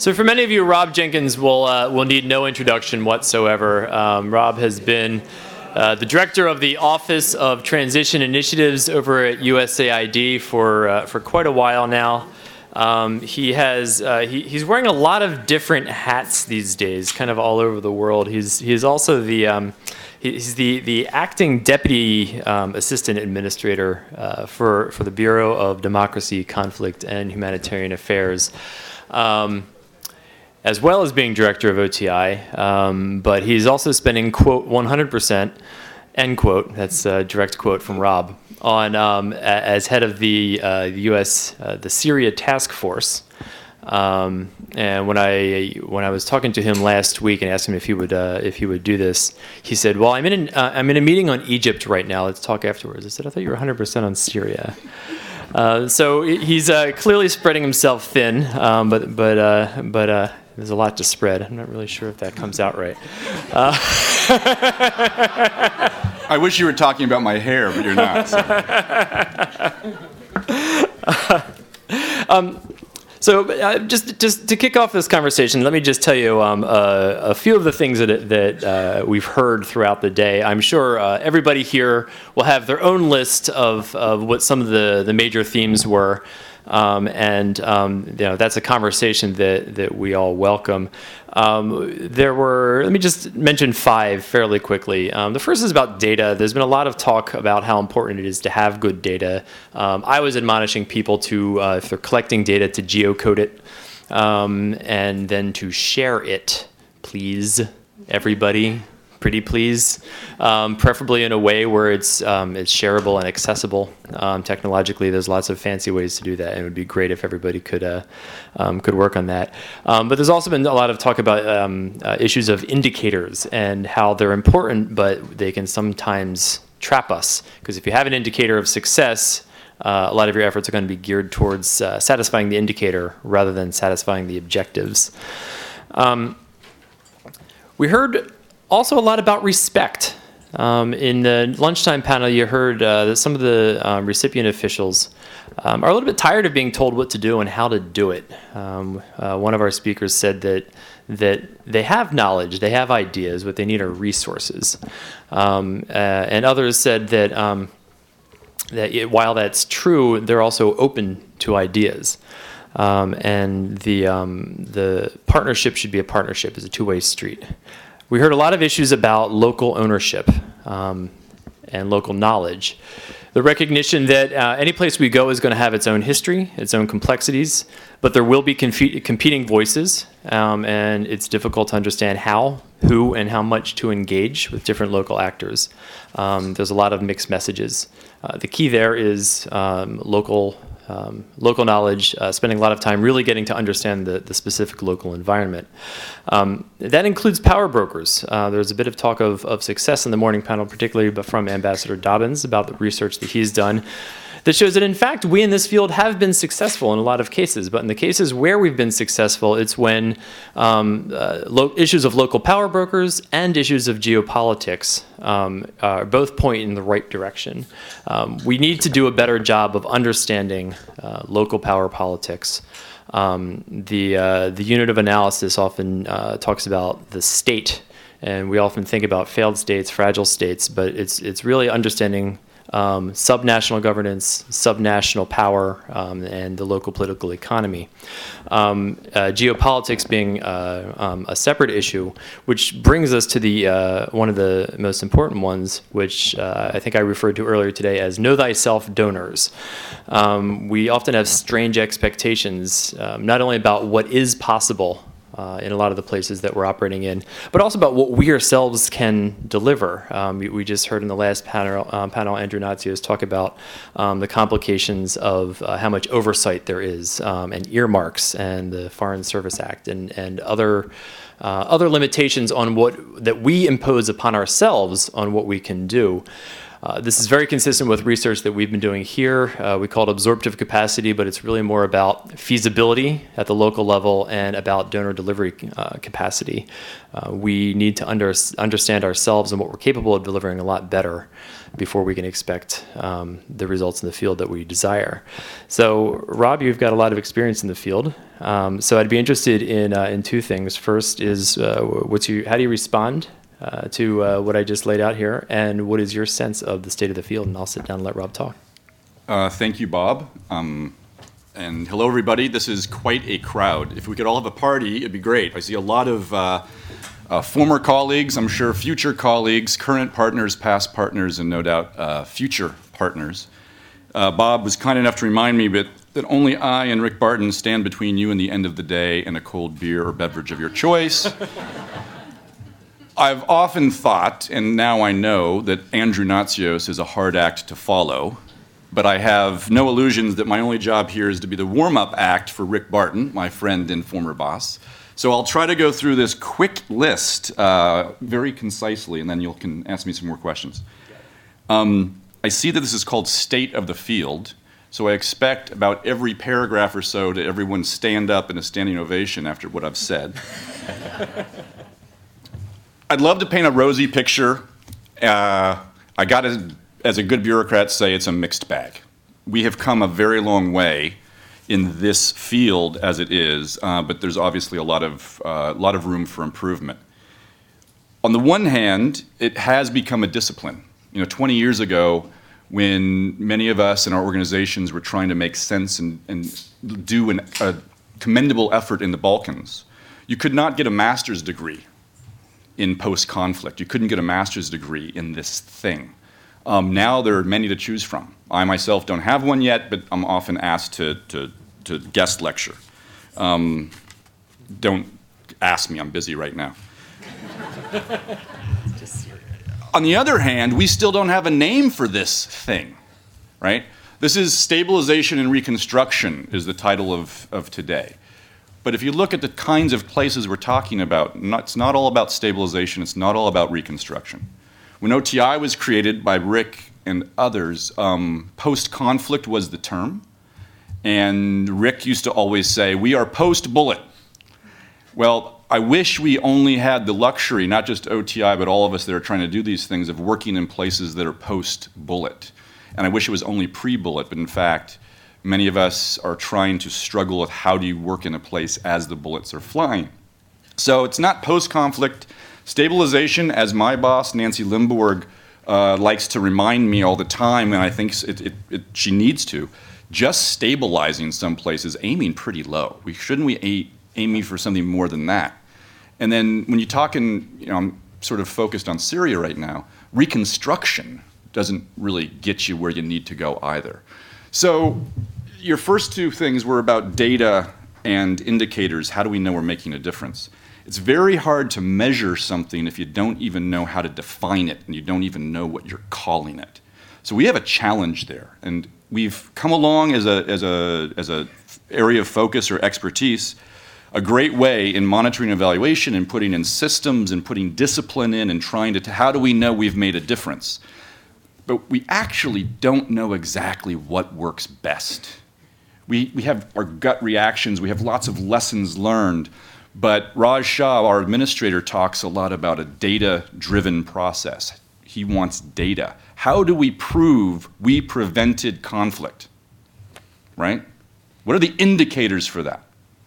So for many of you, Rob Jenkins will need no introduction whatsoever. Rob has been the director of the Office of Transition Initiatives over at USAID for quite a while now. He's wearing a lot of different hats these days, kind of all over the world. He's also the acting deputy assistant administrator for the Bureau of Democracy, Conflict, and Humanitarian Affairs, as well as being director of OTI. But he's also spending, quote, 100%, end quote, that's a direct quote from Rob, on as head of the U.S. The Syria Task Force. And when I was talking to him last week and asked him if he would do this, he said, "Well, I'm in a meeting on Egypt right now. Let's talk afterwards." I said, "I thought you were 100% on Syria." So he's clearly spreading himself thin, but there's a lot to spread. I'm not really sure if that comes out right. I wish you were talking about my hair, but you're not. So just to kick off this conversation, let me just tell you a few of the things that we've heard throughout the day. I'm sure everybody here will have their own list of what some of the major themes were. That's a conversation that we all welcome. Let me just mention 5 fairly quickly. The first is about data. There's been a lot of talk about how important it is to have good data. I was admonishing people to, if they're collecting data, to geocode it, and then to share it, please, everybody. Pretty please, preferably in a way where it's shareable and accessible technologically. There's lots of fancy ways to do that, and it would be great if everybody could work on that. But there's also been a lot of talk about issues of indicators and how they're important, but they can sometimes trap us. Because if you have an indicator of success, a lot of your efforts are going to be geared towards satisfying the indicator rather than satisfying the objectives. We heard also a lot about respect. In the lunchtime panel, you heard that some of the recipient officials are a little bit tired of being told what to do and how to do it. One of our speakers said that they have knowledge, they have ideas, what they need are resources. And others said that while that's true, they're also open to ideas. And the partnership should be a partnership, it's a two-way street. We heard a lot of issues about local ownership and local knowledge. The recognition that any place we go is going to have its own history, its own complexities, but there will be competing voices, and it's difficult to understand how, who, and how much to engage with different local actors. There's a lot of mixed messages. The key there is local knowledge, spending a lot of time really getting to understand the specific local environment. That includes power brokers. There's a bit of talk of success in the morning panel, particularly from Ambassador Dobbins about the research that he's done that shows that, in fact, we in this field have been successful in a lot of cases. But in the cases where we've been successful, it's when issues of local power brokers and issues of geopolitics both point in the right direction. We need to do a better job of understanding local power politics. The unit of analysis often talks about the state, and we often think about failed states, fragile states, but it's really understanding subnational governance, subnational power, and the local political economy. Geopolitics being a separate issue, which brings us to the one of the most important ones, which I think I referred to earlier today as know thyself donors. We often have strange expectations, not only about what is possible in a lot of the places that we're operating in, but also about what we ourselves can deliver. We just heard in the last panel Andrew Natsios talk about the complications of how much oversight there is, and earmarks, and the Foreign Service Act, and other limitations on that we impose upon ourselves on what we can do. This is very consistent with research that we've been doing here. We call it absorptive capacity, but it's really more about feasibility at the local level and about donor delivery capacity. We need to understand ourselves and what we're capable of delivering a lot better before we can expect the results in the field that we desire. So, Rob, you've got a lot of experience in the field. So I'd be interested in two things. First is how do you respond to what I just laid out here, and what is your sense of the state of the field? And I'll sit down and let Rob talk. Thank you, Bob. And hello, everybody. This is quite a crowd. If we could all have a party, it'd be great. I see a lot of former colleagues, I'm sure future colleagues, current partners, past partners, and no doubt future partners. Bob was kind enough to remind me that only I and Rick Barton stand between you and the end of the day and a cold beer or beverage of your choice. I've often thought, and now I know, that Andrew Natsios is a hard act to follow, but I have no illusions that my only job here is to be the warm-up act for Rick Barton, my friend and former boss. So I'll try to go through this quick list very concisely, and then you can ask me some more questions. I see that this is called State of the Field, so I expect about every paragraph or so to everyone stand up in a standing ovation after what I've said. I'd love to paint a rosy picture. I got to, as a good bureaucrat, say it's a mixed bag. We have come a very long way in this field as it is, but there's obviously a lot of room for improvement. On the one hand, it has become a discipline. 20 years ago, when many of us in our organizations were trying to make sense and do a commendable effort in the Balkans, you could not get a master's degree in post-conflict. You couldn't get a master's degree in this thing. Now there are many to choose from. I myself don't have one yet, but I'm often asked to guest lecture. Don't ask me, I'm busy right now. On the other hand, we still don't have a name for this thing, right? This is Stabilization and Reconstruction is the title of today. But if you look at the kinds of places we're talking about, it's not all about stabilization, it's not all about reconstruction. When OTI was created by Rick and others, post-conflict was the term. And Rick used to always say, we are post-bullet. Well, I wish we only had the luxury, not just OTI, but all of us that are trying to do these things, of working in places that are post-bullet. And I wish it was only pre-bullet, but in fact, many of us are trying to struggle with how do you work in a place as the bullets are flying. So it's not post-conflict. Stabilization, as my boss, Nancy Limborg, likes to remind me all the time, and I think she needs to, just stabilizing some places, aiming pretty low. Shouldn't we aiming for something more than that? And then when you talk I'm sort of focused on Syria right now, reconstruction doesn't really get you where you need to go either. So your first two things were about data and indicators. How do we know we're making a difference? It's very hard to measure something if you don't even know how to define it and you don't even know what you're calling it. So we have a challenge there, and we've come along as a area of focus or expertise, a great way in monitoring and evaluation and putting in systems and putting discipline in and trying to how do we know we've made a difference? But we actually don't know exactly what works best. We have our gut reactions, we have lots of lessons learned, but Raj Shah, our administrator, talks a lot about a data-driven process. He wants data. How do we prove we prevented conflict, right? What are the indicators for that?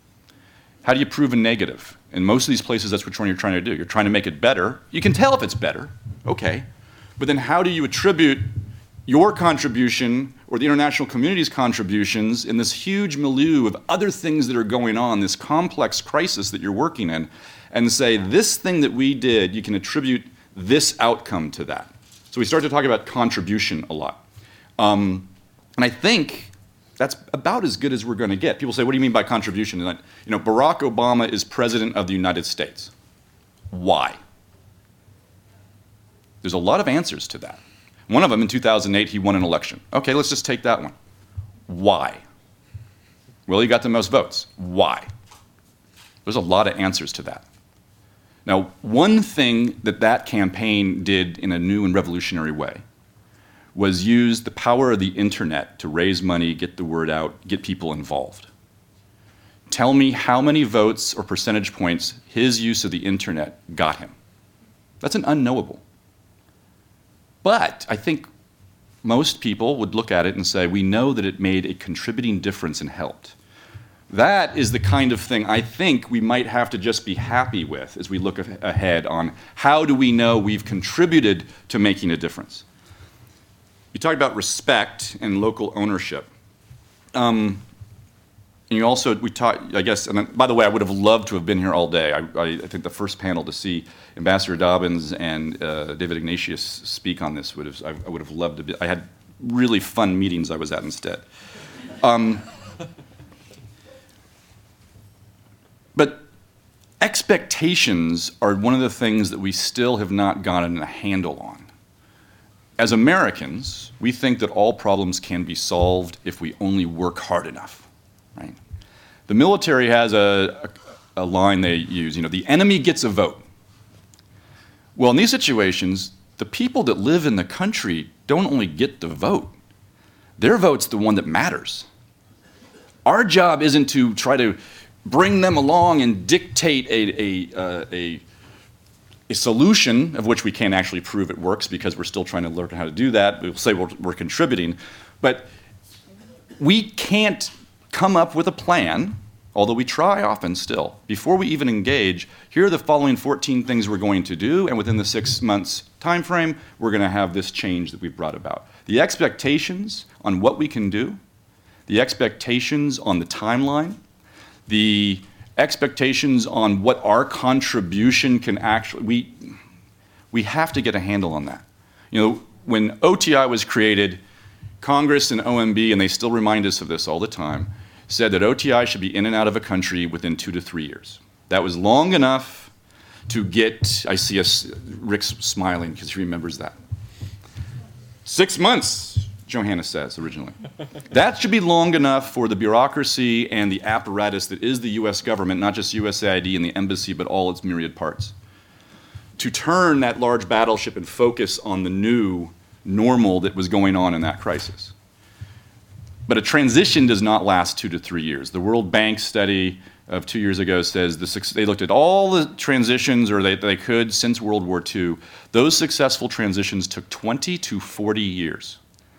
How do you prove a negative? In most of these places, that's what you're trying to do. You're trying to make it better. You can tell if it's better, okay. But then how do you attribute your contribution or the international community's contributions in this huge milieu of other things that are going on, this complex crisis that you're working in, and say, this thing that we did, you can attribute this outcome to that. So we start to talk about contribution a lot. And I think that's about as good as we're going to get. People say, what do you mean by contribution? And Barack Obama is president of the United States. Why? There's a lot of answers to that. One of them, in 2008, he won an election. Okay, let's just take that one. Why? Well, he got the most votes. Why? There's a lot of answers to that. Now, one thing that campaign did in a new and revolutionary way was use the power of the internet to raise money, get the word out, get people involved. Tell me how many votes or percentage points his use of the internet got him. That's an unknowable. But I think most people would look at it and say, we know that it made a contributing difference and helped. That is the kind of thing I think we might have to just be happy with as we look ahead on how do we know we've contributed to making a difference. You talked about respect and local ownership. And you also, we talked, I guess, and by the way, I would have loved to have been here all day. I think the first panel to see Ambassador Dobbins and David Ignatius speak on this, I would have loved to be. I had really fun meetings I was at instead. But expectations are one of the things that we still have not gotten a handle on. As Americans, we think that all problems can be solved if we only work hard enough, right? The military has a line they use, the enemy gets a vote. Well, in these situations, the people that live in the country don't only get the vote. Their vote's the one that matters. Our job isn't to try to bring them along and dictate a solution of which we can't actually prove it works because we're still trying to learn how to do that. We'll say we're contributing. But we can't come up with a plan, although we try often still. Before we even engage, here are the following 14 things we're going to do, and within the 6 months time frame, we're going to have this change that we've brought about. The expectations on what we can do, the expectations on the timeline, the expectations on what our contribution can actually, we have to get a handle on that. When OTI was created, Congress and OMB, and they still remind us of this all the time, said that OTI should be in and out of a country within 2 to 3 years. That was long enough to get, I see Rick's smiling because he remembers that. 6 months, Johanna says originally. That should be long enough for the bureaucracy and the apparatus that is the US government, not just USAID and the embassy, but all its myriad parts, to turn that large battleship and focus on the new normal that was going on in that crisis. But a transition does not last 2 to 3 years. The World Bank study of 2 years ago says they looked at all the transitions, or they could, since World War II. Those successful transitions took 20 to 40 years.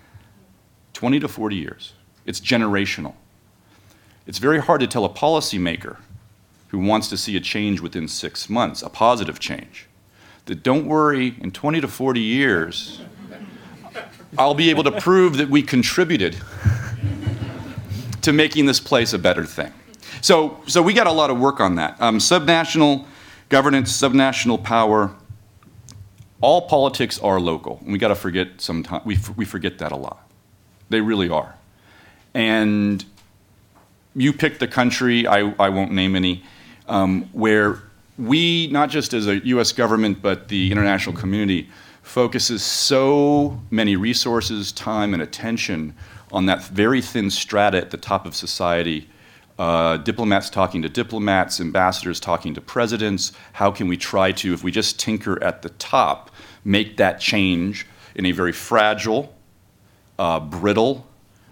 20 to 40 years. It's generational. It's very hard to tell a policymaker who wants to see a change within 6 months, a positive change, that don't worry, in 20 to 40 years, I'll be able to prove that we contributed to making this place a better thing. So we got a lot of work on that. Subnational governance, subnational power, all politics are local. And we got to forget sometimes, we forget that a lot. They really are. And you picked the country, I won't name any, where we, not just as a US government, but the international community, focuses so many resources, time, and attention on that very thin strata at the top of society. Diplomats talking to diplomats, ambassadors talking to presidents. How can we try to, if we just tinker at the top, make that change in a very fragile, brittle,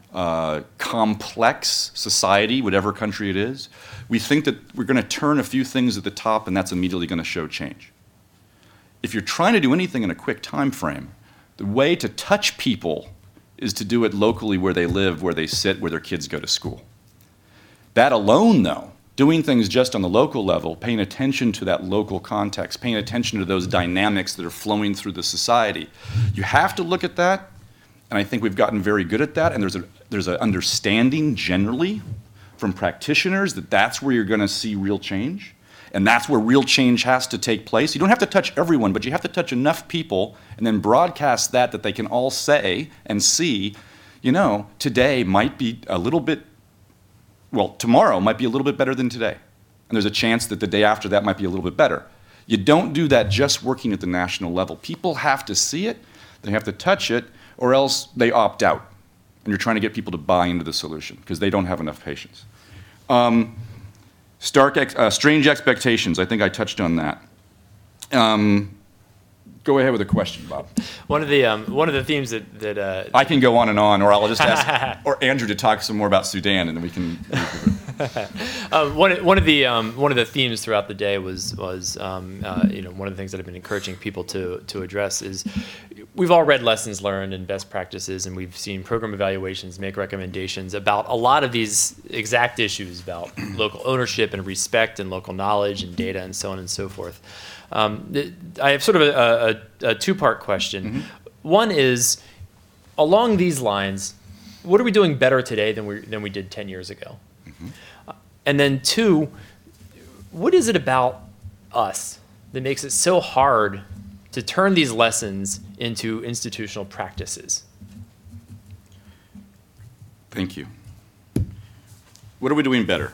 complex society, whatever country it is? We think that we're going to turn a few things at the top and that's immediately going to show change. If you're trying to do anything in a quick time frame, the way to touch people is to do it locally where they live, where they sit, where their kids go to school. That alone, though, doing things just on the local level, paying attention to that local context, paying attention to those dynamics that are flowing through the society, you have to look at that, and I think we've gotten very good at that, and there's an understanding generally from practitioners that that's where you're going to see real change, and that's where real change has to take place. You don't have to touch everyone, but you have to touch enough people and then broadcast that they can all say and see, today might be a little bit, tomorrow might be a little bit better than today. And there's a chance that the day after that might be a little bit better. You don't do that just working at the national level. People have to see it, they have to touch it, or else they opt out. And you're trying to get people to buy into the solution because they don't have enough patience. Strange expectations, I think I touched on that. Go ahead with a question, Bob. One of the themes that I can go on, or I'll just ask or Andrew to talk some more about Sudan, and then we can. one of the themes throughout the day was one of the things that I've been encouraging people to address is we've all read lessons learned and best practices, and we've seen program evaluations make recommendations about a lot of these exact issues about local ownership and respect and local knowledge and data and so on and so forth. I have sort of a two-part question. Mm-hmm. One is, along these lines, what are we doing better today than we did 10 years ago? Mm-hmm. And then two, what is it about us that makes it so hard to turn these lessons into institutional practices? Thank you. What are we doing better?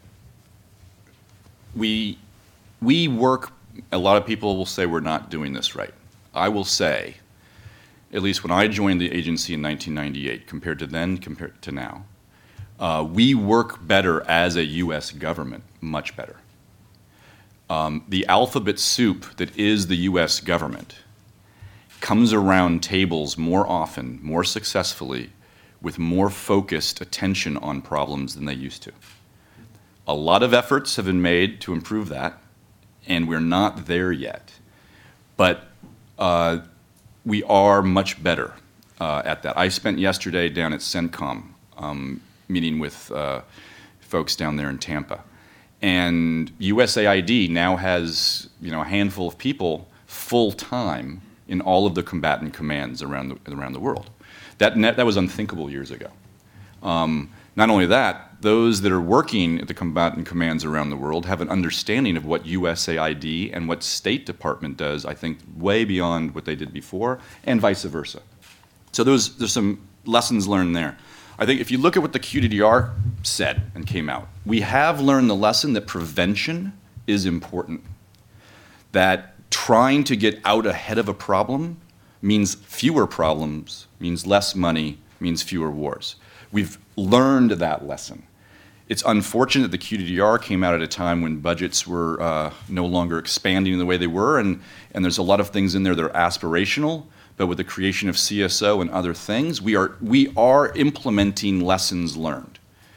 We work, a lot of people will say we're not doing this right. I will say, at least when I joined the agency in 1998, compared to now, we work better as a U.S. government, much better. The alphabet soup that is the U.S. government comes around tables more often, more successfully, with more focused attention on problems than they used to. A lot of efforts have been made to improve that, and we're not there yet. But we are much better at that. I spent yesterday down at CENTCOM meeting with folks down there in Tampa. And USAID now has a handful of people full-time in all of the combatant commands around the world. That was unthinkable years ago. Not only that, those that are working at the combatant commands around the world have an understanding of what USAID and what State Department does, I think, way beyond what they did before, and vice versa. So there's some lessons learned there. I think if you look at what the QDDR said and came out, we have learned the lesson that prevention is important. That trying to get out ahead of a problem means fewer problems, means less money, means fewer wars. We've learned that lesson. It's unfortunate that the QDDR came out at a time when budgets were no longer expanding the way they were, and there's a lot of things in there that are aspirational, but with the creation of CSO and other things, we are implementing lessons learned.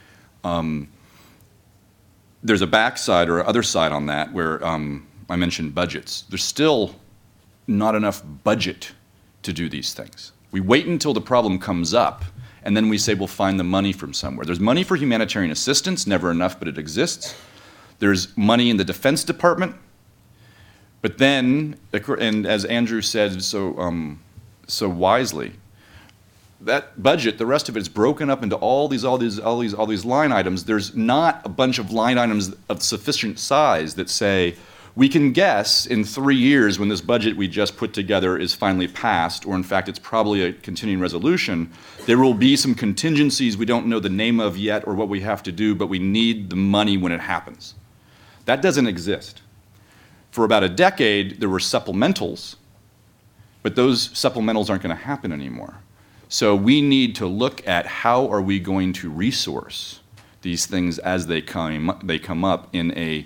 There's a backside or other side on that where I mentioned budgets. There's still not enough budget to do these things. We wait until the problem comes up, and then we say we'll find the money from somewhere. There's money for humanitarian assistance, never enough, but it exists. There's money in the Defense Department, but then, and as Andrew said so wisely, that budget, the rest of it is broken up into all these line items. There's not a bunch of line items of sufficient size that say, we can guess in 3 years when this budget we just put together is finally passed, or in fact it's probably a continuing resolution, there will be some contingencies we don't know the name of yet or what we have to do, but we need the money when it happens. That doesn't exist. For about a decade, there were supplementals, but those supplementals aren't going to happen anymore. So we need to look at how are we going to resource these things as they come up in a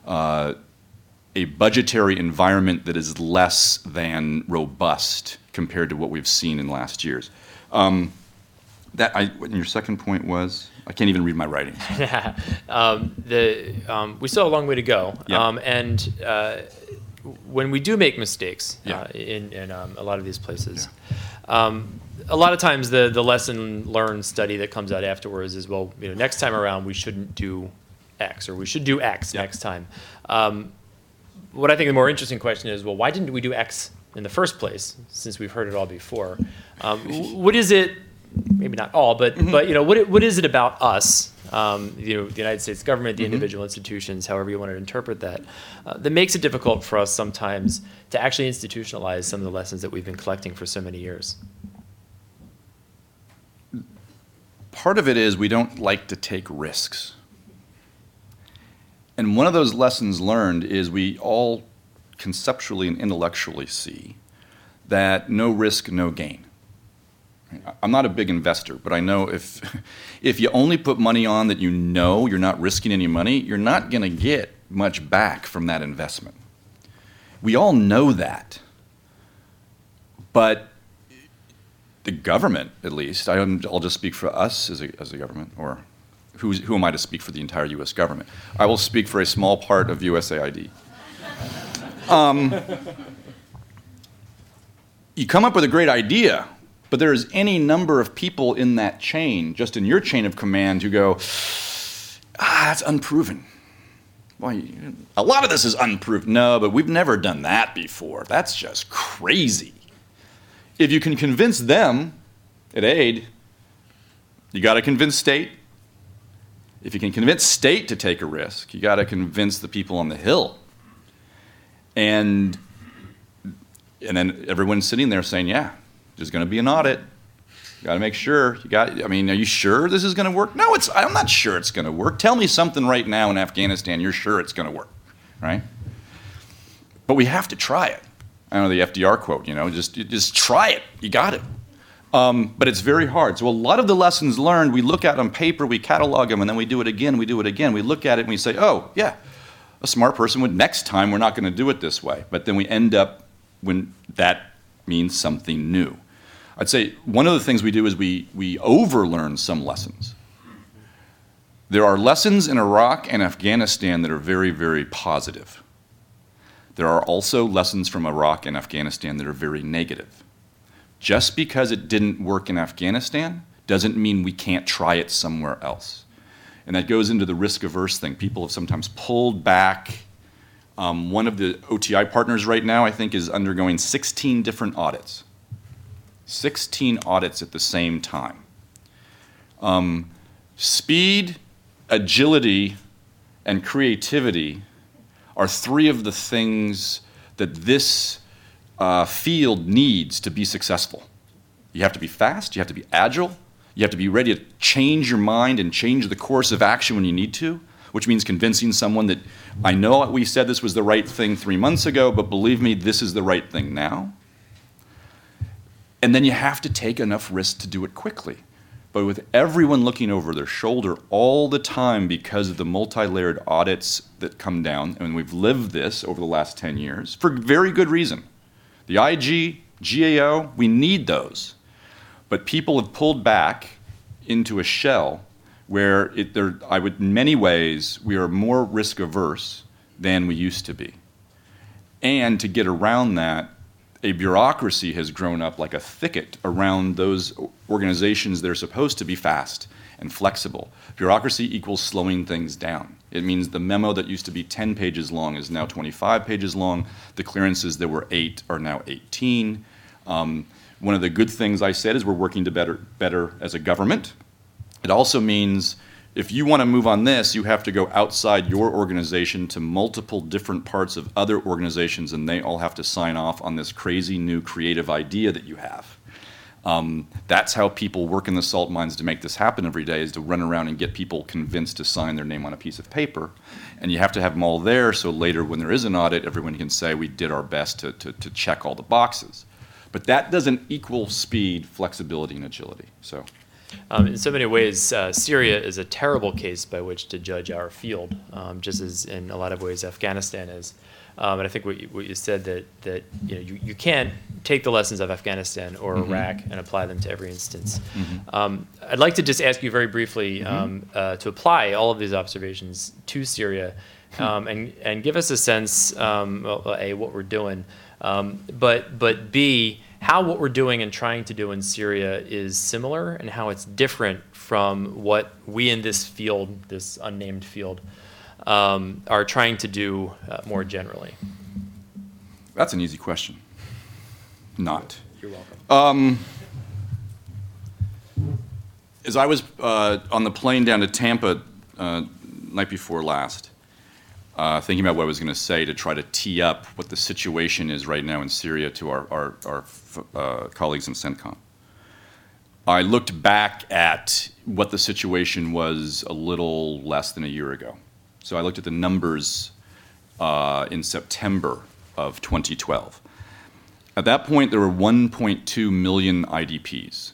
budgetary environment that is less than robust compared to what we've seen in last years. What your second point was? I can't even read my writing. We still have a long way to go. Yeah. When we do make mistakes in a lot of these places, a lot of times the lesson learned study that comes out afterwards is, well, next time around we shouldn't do X, or we should do X next time. What I think the more interesting question is, well, why didn't we do X in the first place, since we've heard it all before? What is it, maybe not all, but what is it about us, the United States government, the individual institutions, however you want to interpret that, that makes it difficult for us sometimes to actually institutionalize some of the lessons that we've been collecting for so many years? Part of it is we don't like to take risks. And one of those lessons learned is we all conceptually and intellectually see that no risk, no gain. I'm not a big investor, but I know if you only put money on that you're not risking any money, you're not going to get much back from that investment. We all know that. But the government, at least, I'll just speak for us as a government, or who am I to speak for the entire U.S. government? I will speak for a small part of USAID. You come up with a great idea, but there is any number of people in that chain, just in your chain of command, who go, that's unproven. Well, a lot of this is unproven. No, but we've never done that before. That's just crazy. If you can convince them at aid, you got to convince state. If you can convince state to take a risk, you got to convince the people on the Hill. And then everyone's sitting there saying, yeah, there's going to be an audit. You got to make sure. Are you sure this is going to work? No, I'm not sure it's going to work. Tell me something right now in Afghanistan you're sure it's going to work, right? But we have to try it. I know the FDR quote, just try it. You got it. But it's very hard. So a lot of the lessons learned, we look at on paper, we catalog them, and then we do it again, we look at it, and we say, oh, yeah, a smart person would, next time we're not going to do it this way. But then we end up when that means something new. I'd say one of the things we do is we overlearn some lessons. There are lessons in Iraq and Afghanistan that are very, very positive. There are also lessons from Iraq and Afghanistan that are very negative. Just because it didn't work in Afghanistan doesn't mean we can't try it somewhere else. And that goes into the risk-averse thing. People have sometimes pulled back. One of the OTI partners right now, I think, is undergoing 16 different audits. 16 audits at the same time. Speed, agility, and creativity are three of the things that this field needs to be successful. You have to be fast, you have to be agile, you have to be ready to change your mind and change the course of action when you need to, which means convincing someone that, I know we said this was the right thing 3 months ago, but believe me, this is the right thing now. And then you have to take enough risk to do it quickly. But with everyone looking over their shoulder all the time because of the multi-layered audits that come down, and we've lived this over the last 10 years, for very good reason. The IG, GAO, we need those. But people have pulled back into a shell where in many ways, we are more risk averse than we used to be. And to get around that, a bureaucracy has grown up like a thicket around those organizations that are supposed to be fast and flexible. Bureaucracy equals slowing things down. It means the memo that used to be 10 pages long is now 25 pages long. The clearances that were 8 are now 18. One of the good things I said is we're working to better as a government. It also means if you want to move on this, you have to go outside your organization to multiple different parts of other organizations, and they all have to sign off on this crazy new creative idea that you have. That's how people work in the salt mines to make this happen every day, is to run around and get people convinced to sign their name on a piece of paper. And you have to have them all there so later when there is an audit, everyone can say we did our best to check all the boxes. But that doesn't equal speed, flexibility, and agility. So. In so many ways, Syria is a terrible case by which to judge our field, just as in a lot of ways Afghanistan is. And I think what you said that you can't take the lessons of Afghanistan or Iraq and apply them to every instance. I'd like to just ask you very briefly to apply all of these observations to Syria and give us a sense, A, what we're doing, but B, how what we're doing and trying to do in Syria is similar and how it's different from what we in this field, this unnamed field, are trying to do more generally? That's an easy question. Not. You're welcome. As I was on the plane down to Tampa night before last, thinking about what I was going to say to try to tee up what the situation is right now in Syria to our colleagues in CENTCOM, I looked back at what the situation was a little less than a year ago. So I looked at the numbers in September of 2012. At that point, there were 1.2 million IDPs.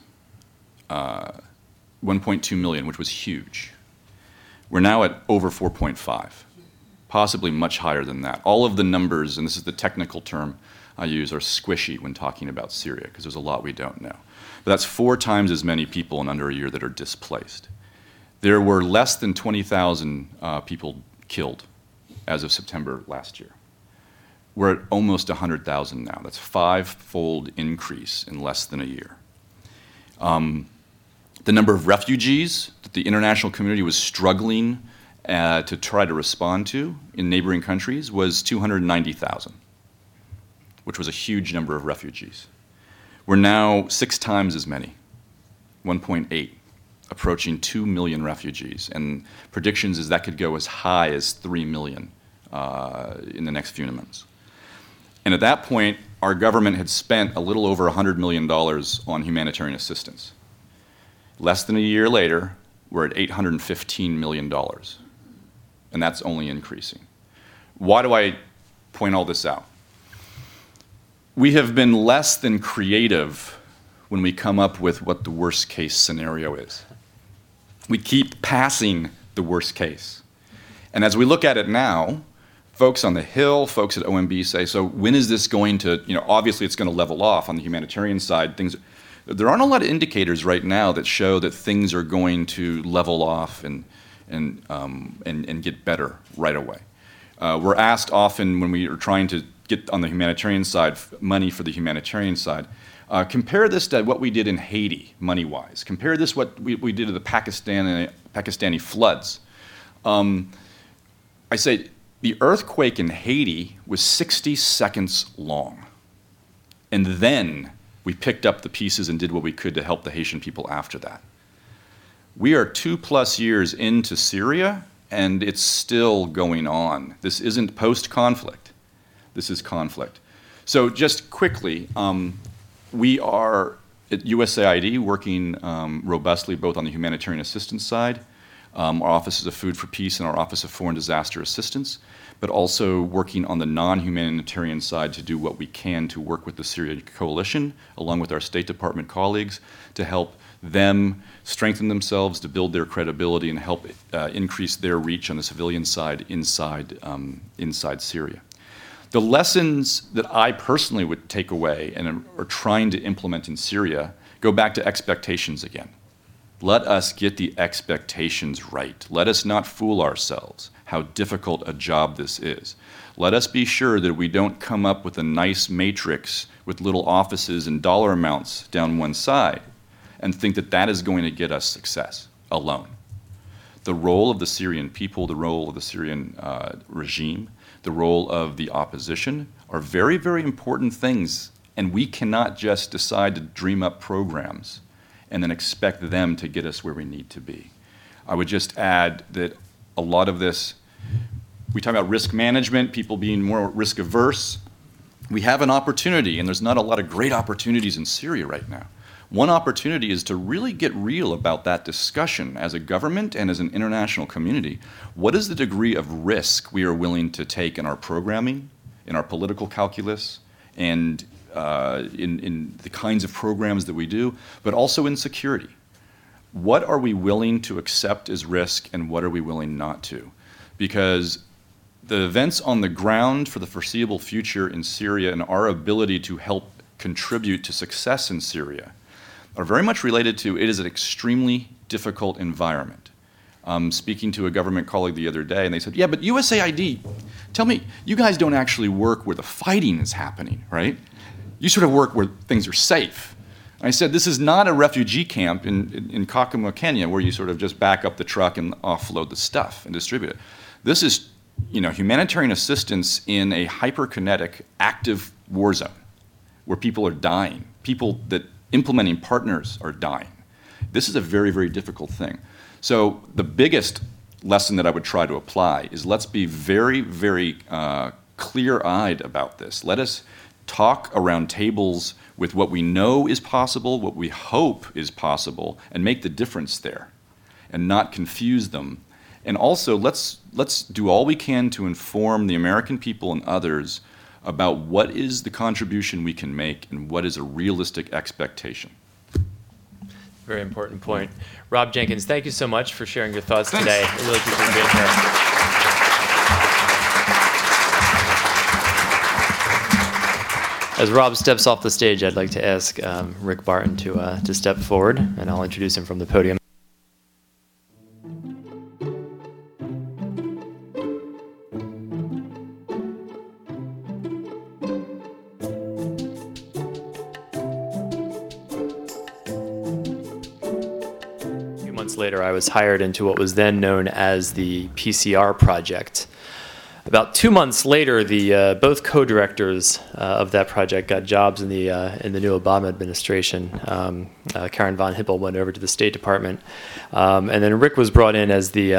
1.2 million, which was huge. We're now at over 4.5, possibly much higher than that. All of the numbers, and this is the technical term, I use are squishy when talking about Syria, because there's a lot we don't know. But that's 4 times as many people in under a year that are displaced. There were less than 20,000 people killed as of September last year. We're at almost 100,000 now. That's a 5-fold increase in less than a year. The number of refugees that the international community was struggling to try to respond to in neighboring countries was 290,000, which was a huge number of refugees. We're now 6 times as many, 1.8, approaching 2 million refugees, and predictions is that could go as high as 3 million in the next few months. And at that point, our government had spent a little over $100 million on humanitarian assistance. Less than a year later, we're at $815 million, and that's only increasing. Why do I point all this out? We have been less than creative when we come up with what the worst case scenario is. We keep passing the worst case. And as we look at it now, folks on the Hill, folks at OMB say, so when is this going to, obviously it's going to level off on the humanitarian side. There aren't a lot of indicators right now that show that things are going to level off and get better right away. We're asked often when we are trying to get on the humanitarian side money for the humanitarian side, compare this to what we did in Haiti, money-wise. Compare this what we did to the Pakistani floods. I say the earthquake in Haiti was 60 seconds long. And then we picked up the pieces and did what we could to help the Haitian people after that. We are 2+ years into Syria, and it's still going on. This isn't post-conflict. This is conflict. So just quickly, we are at USAID working robustly both on the humanitarian assistance side, our Offices of Food for Peace and our Office of Foreign Disaster Assistance, but also working on the non-humanitarian side to do what we can to work with the Syria Coalition, along with our State Department colleagues, to help them strengthen themselves, to build their credibility, and help increase their reach on the civilian side inside Syria. The lessons that I personally would take away and are trying to implement in Syria go back to expectations again. Let us get the expectations right. Let us not fool ourselves how difficult a job this is. Let us be sure that we don't come up with a nice matrix with little offices and dollar amounts down one side and think that that is going to get us success alone. The role of the Syrian people, the role of the Syrian regime, the role of the opposition are very, very important things, and we cannot just decide to dream up programs and then expect them to get us where we need to be. I would just add that a lot of this, we talk about risk management, people being more risk averse. We have an opportunity, and there's not a lot of great opportunities in Syria right now. One opportunity is to really get real about that discussion as a government and as an international community. What is the degree of risk we are willing to take in our programming, in our political calculus, and in the kinds of programs that we do, but also in security? What are we willing to accept as risk, and what are we willing not to? Because the events on the ground for the foreseeable future in Syria and our ability to help contribute to success in Syria are very much related to it is an extremely difficult environment. Speaking to a government colleague the other day, and they said, yeah, but USAID, tell me, you guys don't actually work where the fighting is happening, right? You sort of work where things are safe. And I said, this is not a refugee camp in Kakuma, Kenya, where you sort of just back up the truck and offload the stuff and distribute it. This is, humanitarian assistance in a hyperkinetic, active war zone where people are dying, people that implementing partners are dying. This is a very, very difficult thing. So the biggest lesson that I would try to apply is let's be very, very clear-eyed about this. Let us talk around tables with what we know is possible, what we hope is possible, and make the difference there, and not confuse them. And also, let's do all we can to inform the American people and others about what is the contribution we can make and what is a realistic expectation. Very important point. Rob Jenkins, thank you so much for sharing your thoughts today. I really appreciate you being here. As Rob steps off the stage, I'd like to ask Rick Barton to step forward, and I'll introduce him from the podium. A few months later, I was hired into what was then known as the PCR project. About 2 months later, the both co-directors of that project got jobs in the new Obama administration. Karen von Hippel went over to the State Department, and then Rick was brought in as the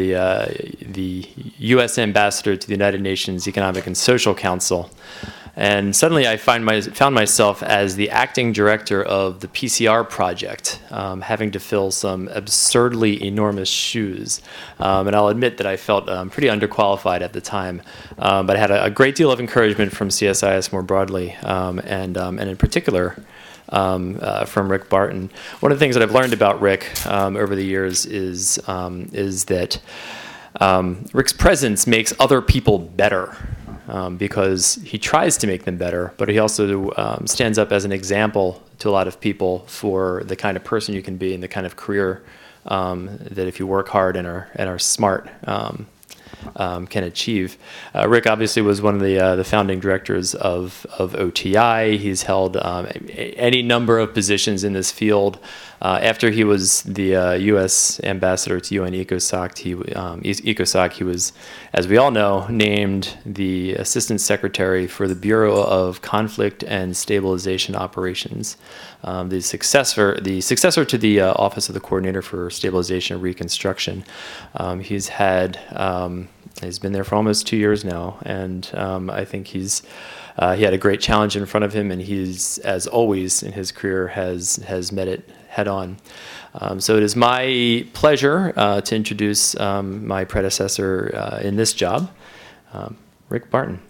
U.S. ambassador to the United Nations Economic and Social Council. And suddenly I found myself as the acting director of the PCR project, having to fill some absurdly enormous shoes. And I'll admit that I felt pretty underqualified at the time. But I had a great deal of encouragement from CSIS more broadly, and in particular from Rick Barton. One of the things that I've learned about Rick over the years is that Rick's presence makes other people better. Because he tries to make them better, but he also stands up as an example to a lot of people for the kind of person you can be and the kind of career that if you work hard and are smart can achieve. Rick obviously was one of the founding directors of OTI. He's held any number of positions in this field. After he was the U.S. ambassador to UN ECOSOC, he was, as we all know, named the Assistant Secretary for the Bureau of Conflict and Stabilization Operations, the successor to the Office of the Coordinator for Stabilization and Reconstruction. He's been there for almost 2 years now, and I think he had a great challenge in front of him, and he's, as always in his career, has met it head on. So it is my pleasure to introduce my predecessor in this job, Rick Barton.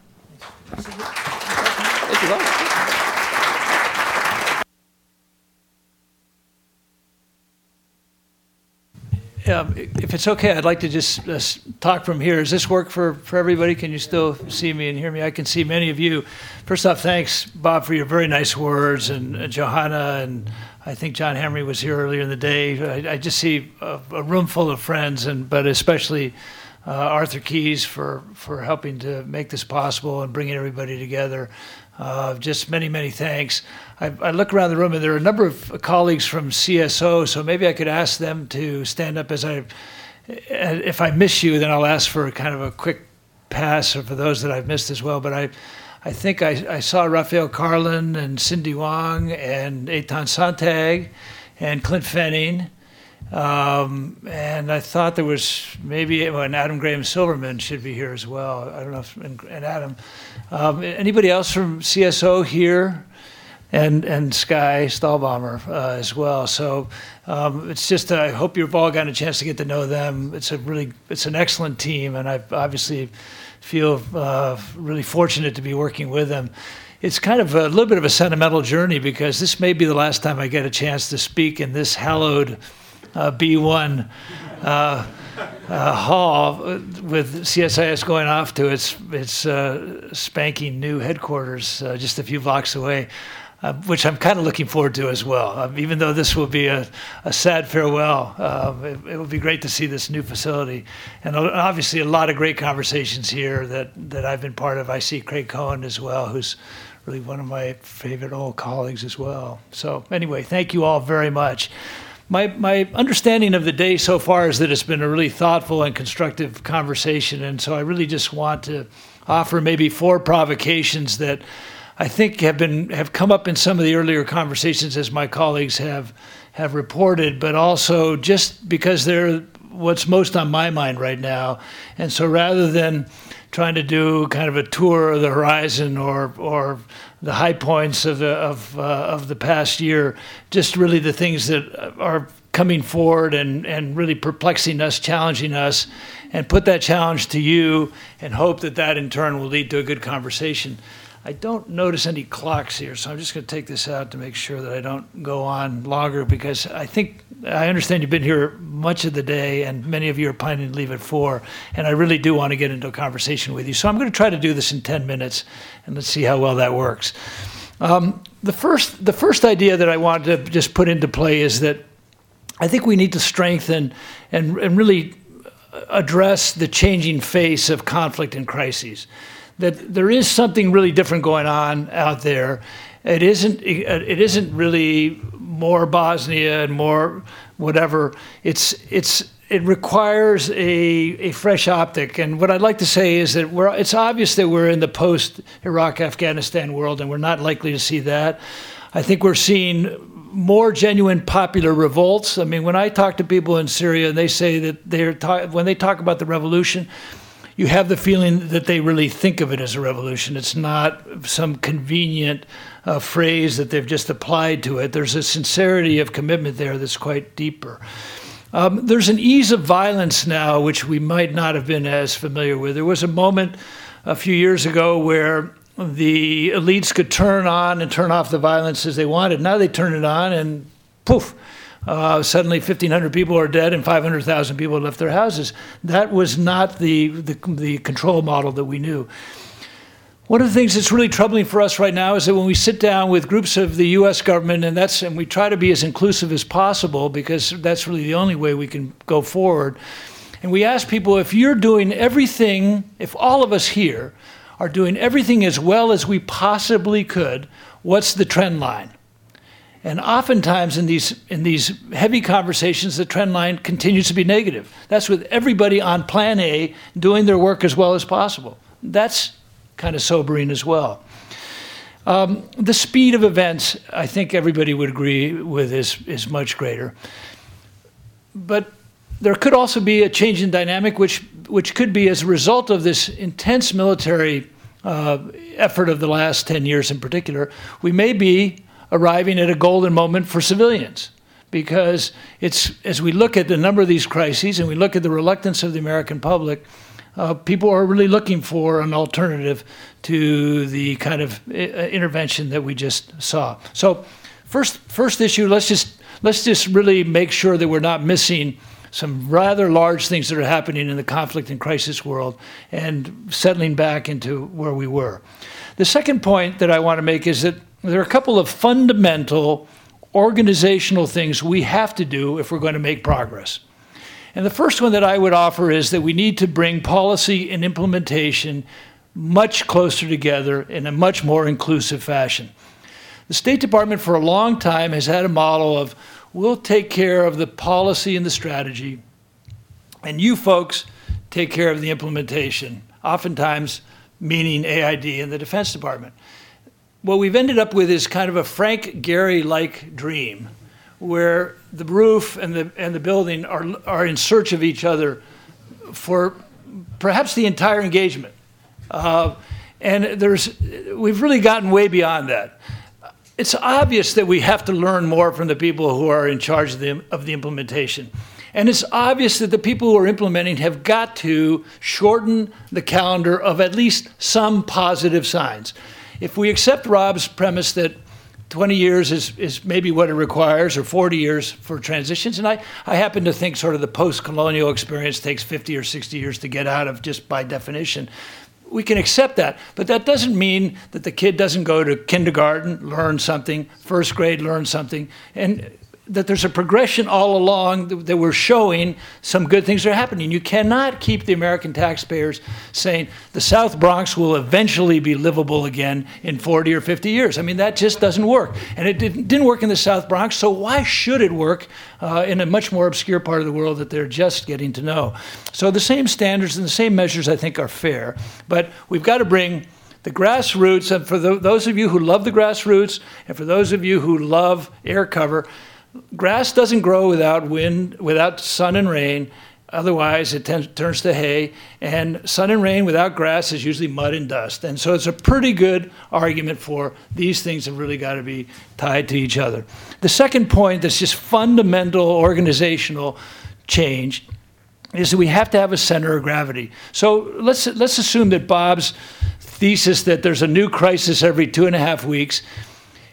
Thank you, Rob. If it's okay, I'd like to just talk from here. Does this work for everybody? Can you still see me and hear me? I can see many of you. First off, thanks, Bob, for your very nice words, and Johanna, and I think John Henry was here earlier in the day. I just see a room full of friends, but especially Arthur Keyes for helping to make this possible and bringing everybody together. Just many, many thanks. I look around the room, and there are a number of colleagues from CSO, so maybe I could ask them to stand up if I miss you, then I'll ask for kind of a quick pass for those that I've missed as well. But I think I saw Raphael Carlin and Cindy Wong and Eitan Sontag and Clint Fenning. And I thought there was and Adam Graham Silverman should be here as well. I don't know and Adam. Anybody else from CSO here? And Sky Stahlbaumer as well. So it's just, I hope you've all gotten a chance to get to know them. It's an excellent team, and I obviously feel really fortunate to be working with them. It's kind of a little bit of a sentimental journey because this may be the last time I get a chance to speak in this hallowed B1 hall with CSIS going off to its spanking new headquarters just a few blocks away, which I'm kind of looking forward to as well. Even though this will be a sad farewell, it will be great to see this new facility. And obviously a lot of great conversations here that I've been part of. I see Craig Cohen as well, who's really one of my favorite old colleagues as well. So anyway, thank you all very much. My understanding of the day so far is that it's been a really thoughtful and constructive conversation, and so I really just want to offer maybe 4 provocations that I think have come up in some of the earlier conversations as my colleagues have reported, but also just because they're what's most on my mind right now. And so rather than trying to do kind of a tour of the horizon or the high points of the past year, just really the things that are coming forward and really perplexing us, challenging us, and put that challenge to you and hope that in turn will lead to a good conversation. I don't notice any clocks here, so I'm just going to take this out to make sure that I don't go on longer, because I understand you've been here much of the day and many of you are planning to leave at 4, and I really do want to get into a conversation with you. So I'm going to try to do this in 10 minutes, and let's see how well that works. The first idea that I wanted to just put into play is that I think we need to strengthen and really address the changing face of conflict and crises. That there is something really different going on out there. It isn't really more Bosnia and more whatever. It requires a fresh optic. And what I'd like to say is that it's obvious that we're in the post-Iraq, Afghanistan world, and we're not likely to see that. I think we're seeing more genuine popular revolts. I mean, when I talk to people in Syria, and they say that when they talk about the revolution, you have the feeling that they really think of it as a revolution. It's not some convenient phrase that they've just applied to it. There's a sincerity of commitment there that's quite deeper. There's an ease of violence now, which we might not have been as familiar with. There was a moment a few years ago where the elites could turn on and turn off the violence as they wanted. Now they turn it on and poof, suddenly 1,500 people are dead and 500,000 people have left their houses. That was not the control model that we knew. One of the things that's really troubling for us right now is that when we sit down with groups of the U.S. government, and we try to be as inclusive as possible because that's really the only way we can go forward, and we ask people, if you're doing everything, if all of us here are doing everything as well as we possibly could, what's the trend line? And oftentimes in these heavy conversations, the trend line continues to be negative. That's with everybody on plan A doing their work as well as possible. That's kind of sobering as well. The speed of events, I think everybody would agree with, is much greater. But there could also be a change in dynamic, which could be as a result of this intense military effort of the last 10 years in particular. We may be arriving at a golden moment for civilians, because as we look at the number of these crises and we look at the reluctance of the American public, people are really looking for an alternative to the kind of intervention that we just saw. So first issue, let's just really make sure that we're not missing some rather large things that are happening in the conflict and crisis world and settling back into where we were. The second point that I want to make is that there are a couple of fundamental organizational things we have to do if we're going to make progress. And the first one that I would offer is that we need to bring policy and implementation much closer together in a much more inclusive fashion. The State Department for a long time has had a model of, we'll take care of the policy and the strategy, and you folks take care of the implementation, oftentimes meaning AID and the Defense Department. What we've ended up with is kind of a Frank Gehry-like dream, where the roof and the building are in search of each other for perhaps the entire engagement. And we've really gotten way beyond that. It's obvious that we have to learn more from the people who are in charge of the implementation. And it's obvious that the people who are implementing have got to shorten the calendar of at least some positive signs. If we accept Rob's premise that 20 years is maybe what it requires, or 40 years for transitions, and I happen to think sort of the post-colonial experience takes 50 or 60 years to get out of just by definition, we can accept that. But that doesn't mean that the kid doesn't go to kindergarten, learn something, first grade, learn something, and that there's a progression all along that we're showing some good things are happening. You cannot keep the American taxpayers saying the South Bronx will eventually be livable again in 40 or 50 years. I mean, that just doesn't work. And it didn't work in the South Bronx, so why should it work in a much more obscure part of the world that they're just getting to know? So the same standards and the same measures, I think, are fair. But we've got to bring the grassroots, and for those of you who love the grassroots, and for those of you who love air cover, grass doesn't grow without wind, without sun and rain. Otherwise, it turns to hay. And sun and rain without grass is usually mud and dust. And so it's a pretty good argument for these things have really got to be tied to each other. The second point that's just fundamental organizational change is that we have to have a center of gravity. So let's assume that Bob's thesis that there's a new crisis every 2.5 weeks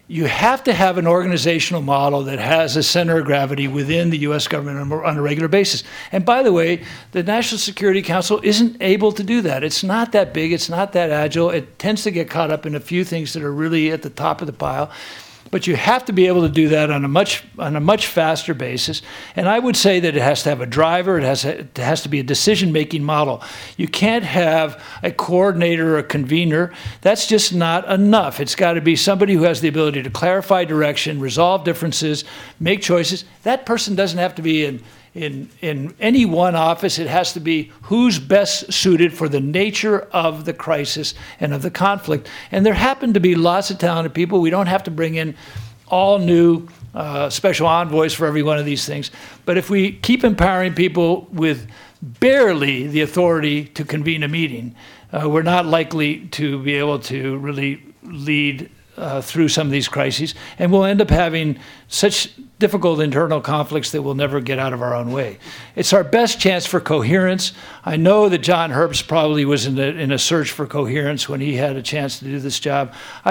you have to have an organizational model that has a center of gravity within the U.S. government on a regular basis. And by the way, the National Security Council isn't able to do that. It's not that big. It's not that agile. It tends to get caught up in a few things that are really at the top of the pile. But you have to be able to do that on a much faster basis. And I would say that it has to have a driver. It has to be a decision-making model. You can't have a coordinator or a convener. That's just not enough. It's got to be somebody who has the ability to clarify direction, resolve differences, make choices. That person doesn't have to be in any one office. It has to be who's best suited for the nature of the crisis and of the conflict. And there happen to be lots of talented people. We don't have to bring in all new special envoys for every one of these things. But if we keep empowering people with barely the authority to convene a meeting, we're not likely to be able to really lead through some of these crises, and we'll end up having such difficult internal conflicts that we'll never get out of our own way. It's our best chance for coherence. I know that John Herbst probably was in a search for coherence when he had a chance to do this job.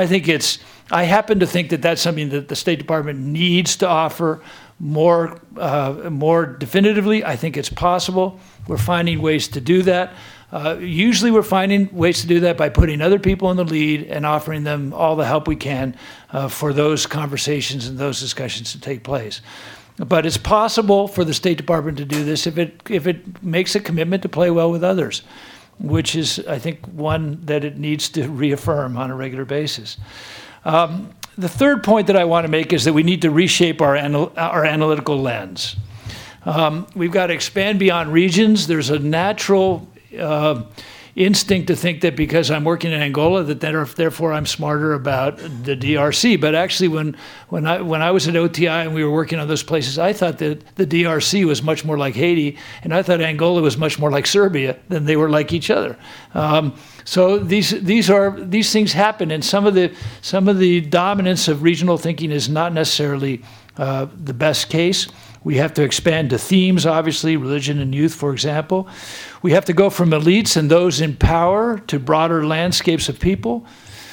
I happen to think that that's something that the State Department needs to offer more definitively. I think it's possible. We're finding ways to do that. Usually we're finding ways to do that by putting other people in the lead and offering them all the help we can for those conversations and those discussions to take place. But it's possible for the State Department to do this if it makes a commitment to play well with others, which is, I think, one that it needs to reaffirm on a regular basis. The third point that I want to make is that we need to reshape our analytical lens. We've got to expand beyond regions. There's a natural instinct to think that because I'm working in Angola, that therefore I'm smarter about the DRC. But actually, when I was at OTI and we were working on those places, I thought that the DRC was much more like Haiti, and I thought Angola was much more like Serbia than they were like each other. So these things happen, and some of the dominance of regional thinking is not necessarily the best case. We have to expand to themes, obviously, religion and youth, for example. We have to go from elites and those in power to broader landscapes of people.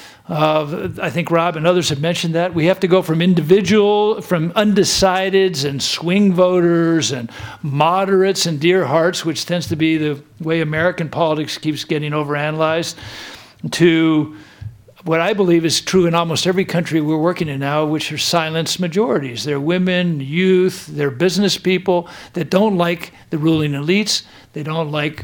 I think Rob and others have mentioned that. We have to go from undecideds and swing voters and moderates and dear hearts, which tends to be the way American politics keeps getting overanalyzed, to what I believe is true in almost every country we're working in now, which are silenced majorities. They're women, youth, they're business people that don't like the ruling elites. They don't like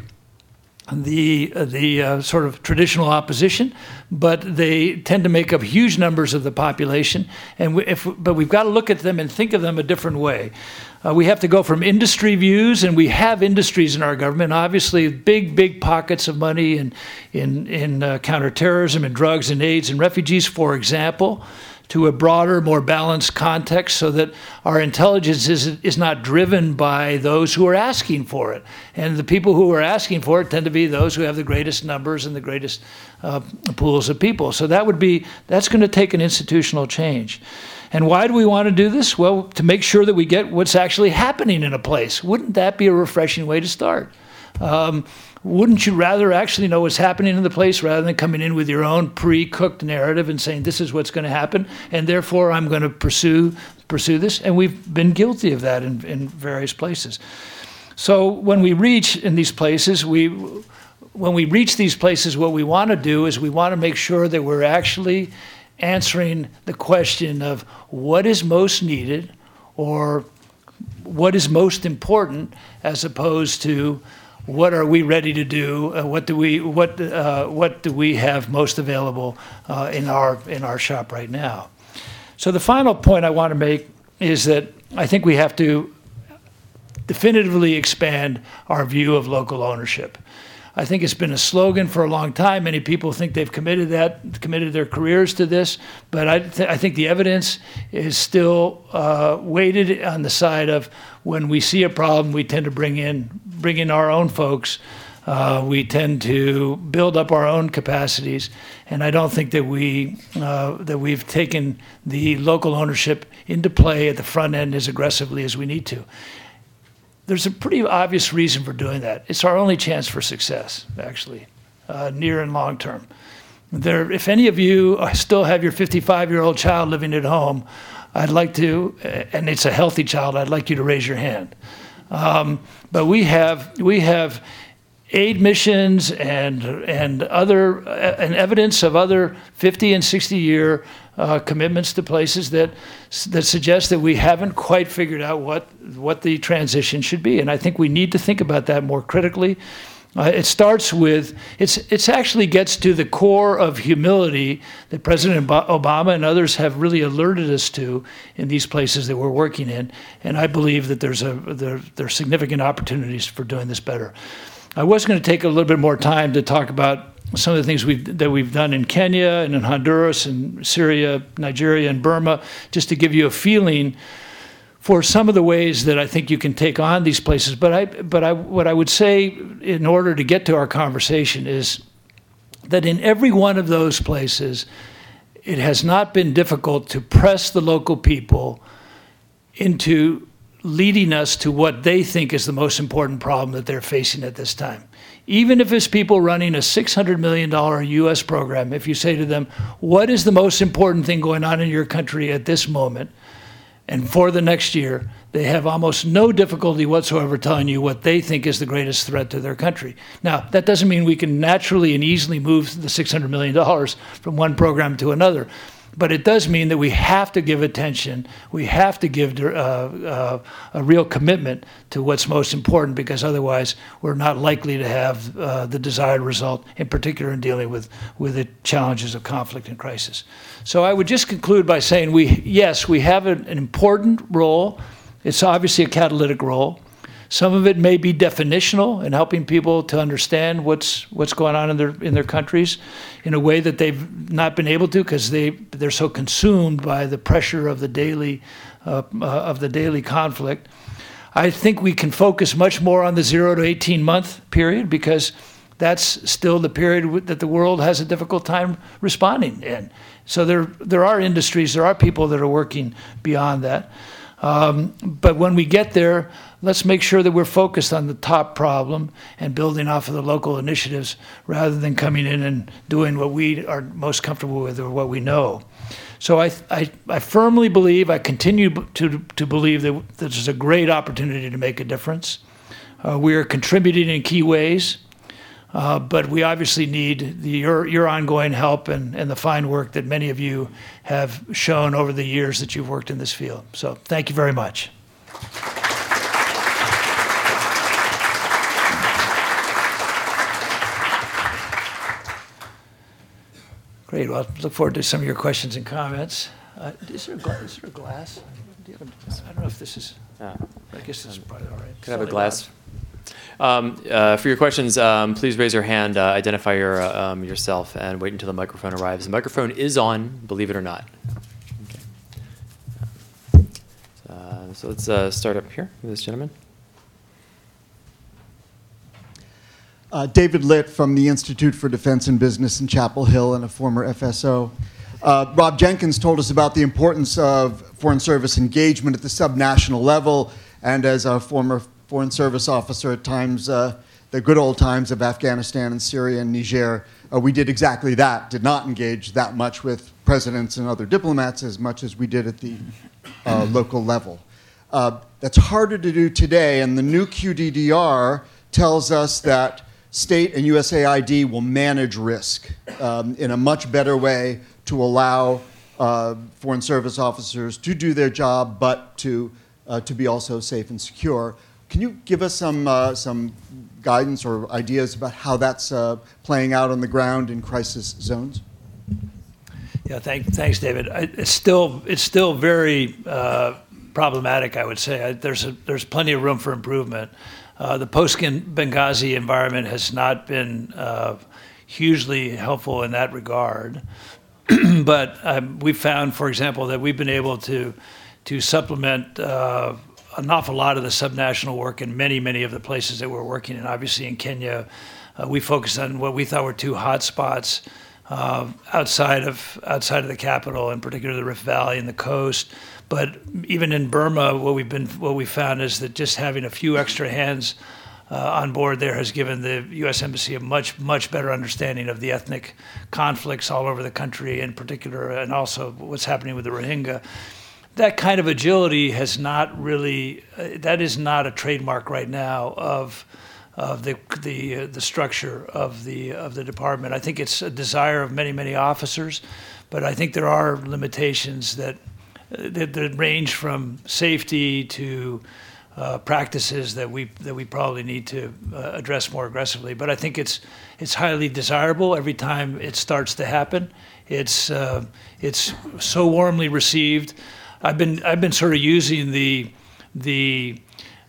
the sort of traditional opposition, but they tend to make up huge numbers of the population. But we've got to look at them and think of them a different way. We have to go from industry views, and we have industries in our government, obviously big pockets of money in counterterrorism and drugs and AIDS and refugees, for example, to a broader, more balanced context so that our intelligence is not driven by those who are asking for it. And the people who are asking for it tend to be those who have the greatest numbers and the greatest pools of people. So that's going to take an institutional change. And why do we want to do this? Well, to make sure that we get what's actually happening in a place. Wouldn't that be a refreshing way to start? Wouldn't you rather actually know what's happening in the place rather than coming in with your own pre-cooked narrative and saying this is what's going to happen, and therefore I'm going to pursue this? And we've been guilty of that in various places. So when we reach these places, what we want to do is we want to make sure that we're actually answering the question of what is most needed or what is most important, as opposed to what are we ready to do? What do we have most available in our shop right now? So the final point I want to make is that I think we have to definitively expand our view of local ownership. I think it's been a slogan for a long time. Many people think they've committed their careers to this, but I think the evidence is still weighted on the side of when we see a problem, we tend to bring in our own folks. We tend to build up our own capacities, and I don't think that we've taken the local ownership into play at the front end as aggressively as we need to. There's a pretty obvious reason for doing that. It's our only chance for success, actually, near and long term. If any of you still have your 55-year-old child living at home, I'd like to, and it's a healthy child, I'd like you to raise your hand. But we have aid missions and evidence of other 50 and 60-year commitments to places that suggest that we haven't quite figured out what the transition should be. And I think we need to think about that more critically. It starts with, it actually gets to the core of humility that President Obama and others have really alerted us to in these places that we're working in. And I believe that there's significant opportunities for doing this better. I was going to take a little bit more time to talk about some of the things that we've done in Kenya and in Honduras and Syria, Nigeria, and Burma, just to give you a feeling for some of the ways that I think you can take on these places. But what I would say in order to get to our conversation is that in every one of those places, it has not been difficult to press the local people into leading us to what they think is the most important problem that they're facing at this time. Even if it's people running a $600 million US program, if you say to them, what is the most important thing going on in your country at this moment? And for the next year, they have almost no difficulty whatsoever telling you what they think is the greatest threat to their country. Now, that doesn't mean we can naturally and easily move the $600 million from one program to another. But it does mean that we have to give attention. We have to give a real commitment to what's most important, because otherwise we're not likely to have the desired result, in particular in dealing with the challenges of conflict and crisis. So I would just conclude by saying yes, we have an important role. It's obviously a catalytic role. Some of it may be definitional in helping people to understand what's going on in their countries in a way that they've not been able to, because they're so consumed by the pressure of the daily conflict. I think we can focus much more on the 0 to 18-month period, because that's still the period that the world has a difficult time responding in. So there are industries, there are people that are working beyond that. But when we get there, let's make sure that we're focused on the top problem and building off of the local initiatives, rather than coming in and doing what we are most comfortable with or what we know. So I firmly believe, I continue to believe that there's a great opportunity to make a difference. We are contributing in key ways, but we obviously need your ongoing help and the fine work that many of you have shown over the years that you've worked in this field. So thank you very much. Great. Well, look forward to some of your questions and comments. Is there a glass? I don't know if this is. I guess this is probably all right. Could I have a glass? For your questions, please raise your hand, identify yourself, and wait until the microphone arrives. The microphone is on, believe it or not. Okay. So let's start up here with this gentleman. David Litt from the Institute for Defense and Business in Chapel Hill and a former FSO. Rob Jenkins told us about the importance of Foreign Service engagement at the subnational level, and as a former Foreign Service officer at times, the good old times of Afghanistan and Syria and Niger, we did exactly that, did not engage that much with presidents and other diplomats as much as we did at the local level. That's harder to do today, and the new QDDR tells us that state and USAID will manage risk in a much better way to allow Foreign Service officers to do their job, but to be also safe and secure. Can you give us some guidance or ideas about how that's playing out on the ground in crisis zones? Yeah, thanks, David. It's still very problematic, I would say. There's plenty of room for improvement. The post-Benghazi environment has not been hugely helpful in that regard. But we've found, for example, that we've been able to supplement an awful lot of the subnational work in many of the places that we're working in. Obviously, in Kenya, we focused on what we thought were two hot spots outside of the capital, in particular the Rift Valley and the coast. But even in Burma, what we found is that just having a few extra hands on board there has given the U.S. Embassy a much better understanding of the ethnic conflicts all over the country in particular, and also what's happening with the Rohingya. That kind of agility has not really, that is not a trademark right now of the structure of the department. I think it's a desire of many officers, but I think there are limitations that range from safety to practices that we probably need to address more aggressively. But I think it's highly desirable every time it starts to happen. It's so warmly received. I've been sort of using the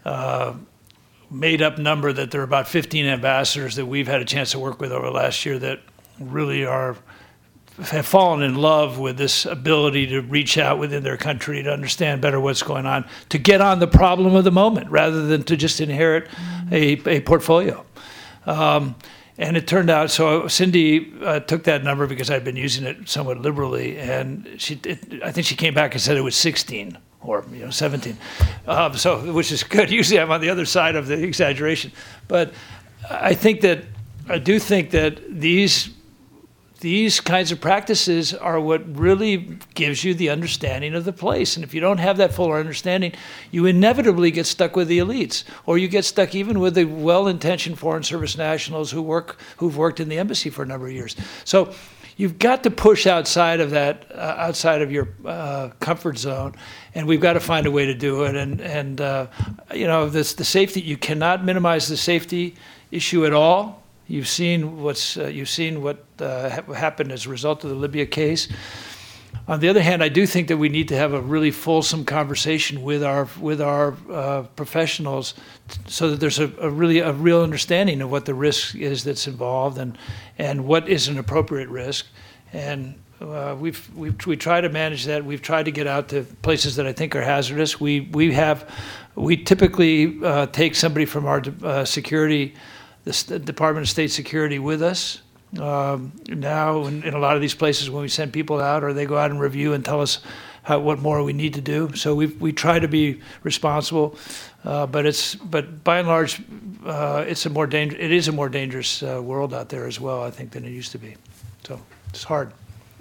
made up number that there are about 15 ambassadors that we've had a chance to work with over the last year that really have fallen in love with this ability to reach out within their country, to understand better what's going on, to get on the problem of the moment rather than to just inherit a portfolio. And it turned out, so Cindy took that number because I'd been using it somewhat liberally, and I think she came back and said it was 16 or 17, which is good. Usually I'm on the other side of the exaggeration, but I do think that these kinds of practices are what really gives you the understanding of the place. And if you don't have that fuller understanding, you inevitably get stuck with the elites, or you get stuck even with the well-intentioned Foreign Service nationals who've worked in the embassy for a number of years. So you've got to push outside of that, outside of your comfort zone, and we've got to find a way to do it. And the safety, you cannot minimize the safety issue at all. You've seen what happened as a result of the Libya case. On the other hand, I do think that we need to have a really fulsome conversation with our professionals, so that there's a real understanding of what the risk is that's involved and what is an appropriate risk. And we try to manage that. We've tried to get out to places that I think are hazardous. We typically take somebody from our security, the Department of State Security, with us. Now, in a lot of these places, when we send people out, or they go out and review and tell us what more we need to do. So we try to be responsible, but by and large, it is a more dangerous world out there as well, I think, than it used to be. So it's hard.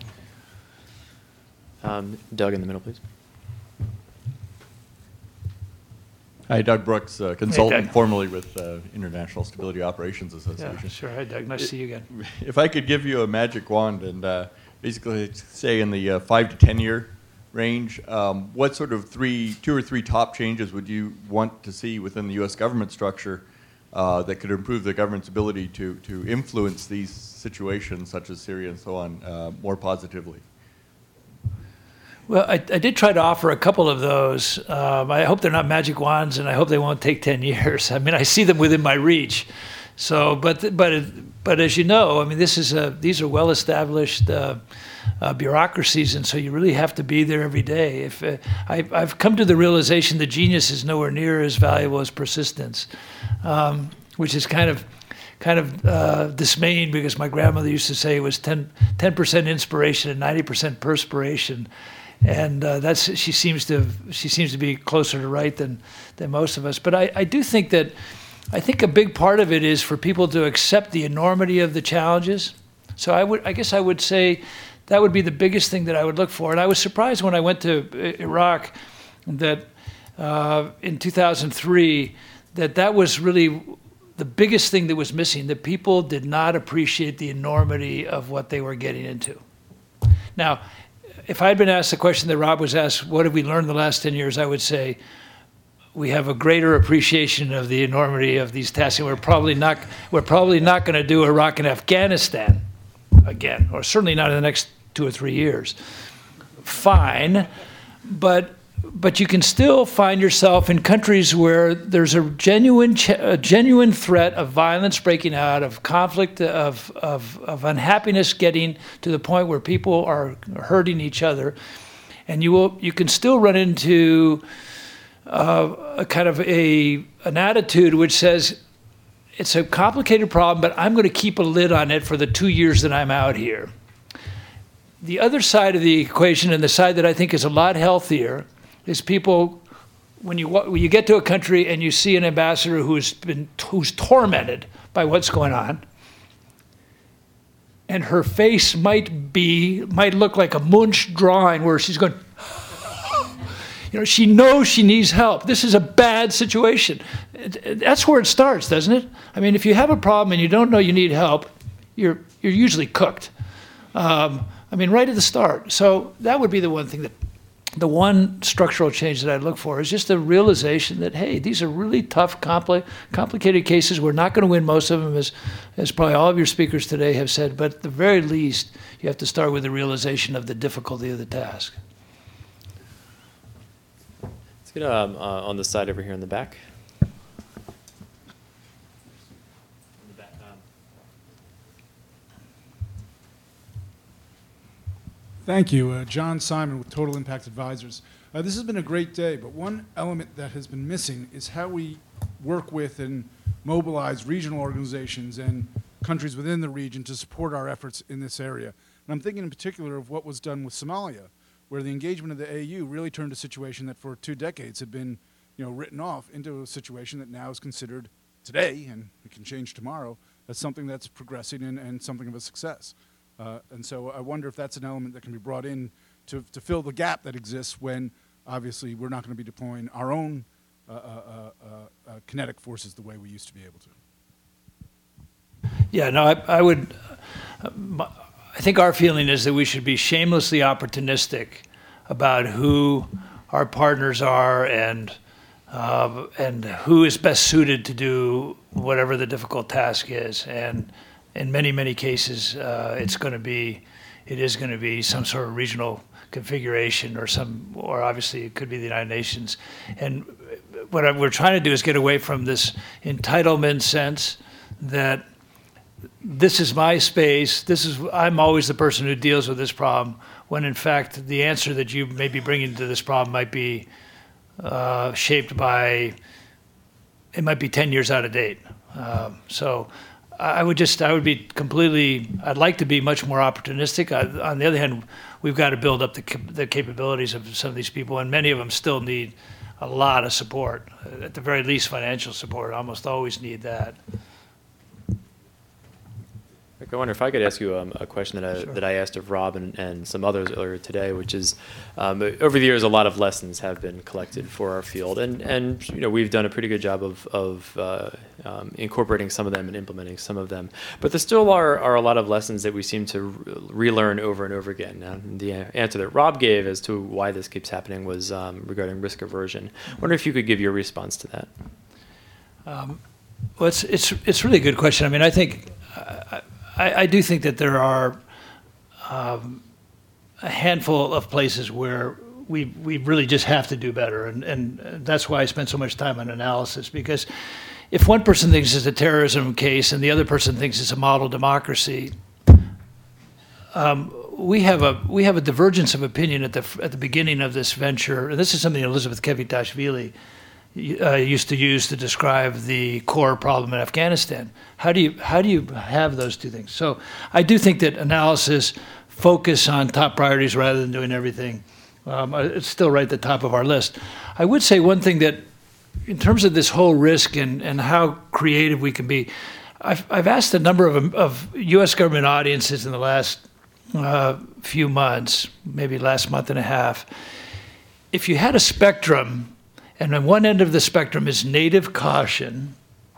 Doug in the middle, please. Hi, Doug Brooks, consultant formerly with International Stability Operations Association. Yeah, sure. Hi, Doug. Nice to see you again. If I could give you a magic wand and basically say in the 5 to 10 year range, what sort of two or three top changes would you want to see within the U.S. government structure that could improve the government's ability to influence these situations, such as Syria and so on, more positively? Well, I did try to offer a couple of those. I hope they're not magic wands, and I hope they won't take 10 years. I mean, I see them within my reach. So, but as you know, I mean, these are well-established bureaucracies, and so you really have to be there every day. I've come to the realization that genius is nowhere near as valuable as persistence, which is kind of dismaying, because my grandmother used to say it was 10% inspiration and 90% perspiration. And she seems to be closer to right than most of us. But I do think that I think a big part of it is for people to accept the enormity of the challenges. So I guess I would say that would be the biggest thing that I would look for. And I was surprised when I went to Iraq that in 2003 that was really the biggest thing that was missing. That people did not appreciate the enormity of what they were getting into. Now, if I had been asked the question that Rob was asked, what have we learned in the last 10 years, I would say we have a greater appreciation of the enormity of these tasks. And we're probably not going to do Iraq and Afghanistan again, or certainly not in the next 2 or 3 years. Fine, but you can still find yourself in countries where there's a genuine threat of violence breaking out, of conflict, of unhappiness getting to the point where people are hurting each other, and you can still run into a kind of an attitude which says it's a complicated problem, but I'm going to keep a lid on it for the 2 years that I'm out here. The other side of the equation, and the side that I think is a lot healthier, is people when you get to a country and you see an ambassador who's tormented by what's going on, and her face might look like a Munch drawing where she's going, she knows she needs help. This is a bad situation. That's where it starts, doesn't it? I mean, if you have a problem and you don't know you need help, you're usually cooked. Right at the start. So that would be the one thing the one structural change that I'd look for is just the realization that, hey, these are really tough, complicated cases. We're not going to win most of them, as probably all of your speakers today have said, but at the very least, you have to start with the realization of the difficulty of the task. Let's get on the side over here in the back. Thank you. John Simon with Total Impact Advisors. This has been a great day, but one element that has been missing is how we work with and mobilize regional organizations and countries within the region to support our efforts in this area. And I'm thinking in particular of what was done with Somalia, where the engagement of the AU really turned a situation that for 2 decades had been written off into a situation that now is considered today, and it can change tomorrow, as something that's progressing and something of a success. And so I wonder if that's an element that can be brought in to fill the gap that exists when, obviously, we're not going to be deploying our own kinetic forces the way we used to be able to. Yeah, no, I think our feeling is that we should be shamelessly opportunistic about who our partners are and who is best suited to do whatever the difficult task is. And in many, many cases, it is going to be some sort of regional configuration or obviously it could be the United Nations. And what we're trying to do is get away from this entitlement sense that this is my space, I'm always the person who deals with this problem, when in fact the answer that you may be bringing to this problem might be shaped by, it might be 10 years out of date. I'd like to be much more opportunistic. On the other hand, we've got to build up the capabilities of some of these people, and many of them still need a lot of support. At the very least, financial support. Almost always need that. I wonder if I could ask you a question that I asked of Rob and some others earlier today, which is, over the years, a lot of lessons have been collected for our field, and we've done a pretty good job of incorporating some of them and implementing some of them. But there still are a lot of lessons that we seem to relearn over and over again. Now, the answer that Rob gave as to why this keeps happening was regarding risk aversion. I wonder if you could give your response to that. Well, it's really a good question. I mean, I think. I do think that there are a handful of places where we really just have to do better, and that's why I spend so much time on analysis, because if one person thinks it's a terrorism case and the other person thinks it's a model democracy, we have a divergence of opinion at the beginning of this venture, and this is something Elizabeth Kvitashvili used to use to describe the core problem in Afghanistan. How do you have those two things? So I do think that analysis, focus on top priorities rather than doing everything, it's still right at the top of our list. I would say one thing that, in terms of this whole risk and how creative we can be, I've asked a number of U.S. government audiences in the last few months, maybe last month and a half, if you had a spectrum. And on one end of the spectrum is native caution,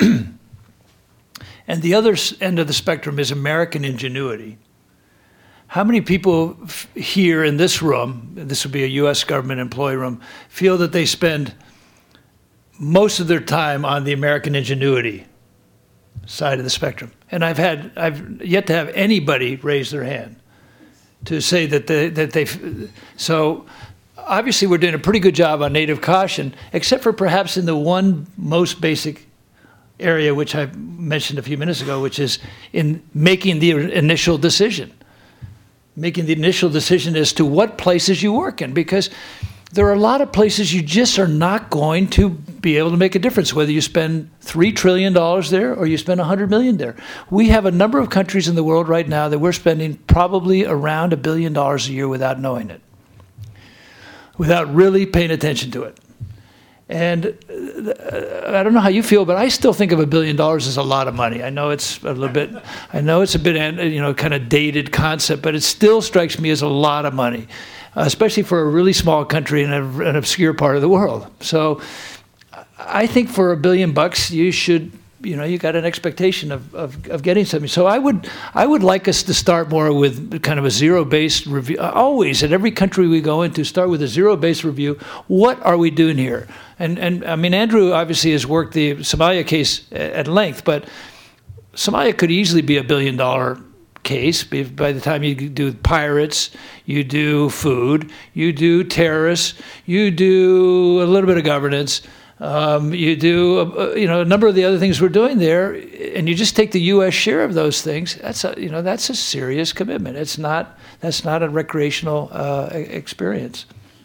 and the other end of the spectrum is American ingenuity. How many people here in this room, this would be a U.S. government employee room, feel that they spend most of their time on the American ingenuity side of the spectrum? And I've yet to have anybody raise their hand to say that they've. So. Obviously, we're doing a pretty good job on native caution, except for perhaps in the one most basic area, which I mentioned a few minutes ago, which is in making the initial decision. Making the initial decision as to what places you work in, because there are a lot of places you just are not going to be able to make a difference, whether you spend $3 trillion there or you spend $100 million there. We have a number of countries in the world right now that we're spending probably around $1 billion a year without knowing it, without really paying attention to it. And I don't know how you feel, but I still think of $1 billion as a lot of money. I know it's a little bit, kind of dated concept, but it still strikes me as a lot of money, especially for a really small country in an obscure part of the world. So I think for $1 billion, you should, you got an expectation of getting something. So I would like us to start more with kind of a zero-based review. Always, at every country we go into, start with a zero-based review. What are we doing here? And I mean, Andrew obviously has worked the Somalia case at length, but Somalia could easily be $1 billion case by the time you do pirates, you do food, you do terrorists, you do a little bit of governance. You do, a number of the other things we're doing there, and you just take the U.S. share of those things. That's a serious commitment. That's not a recreational experience.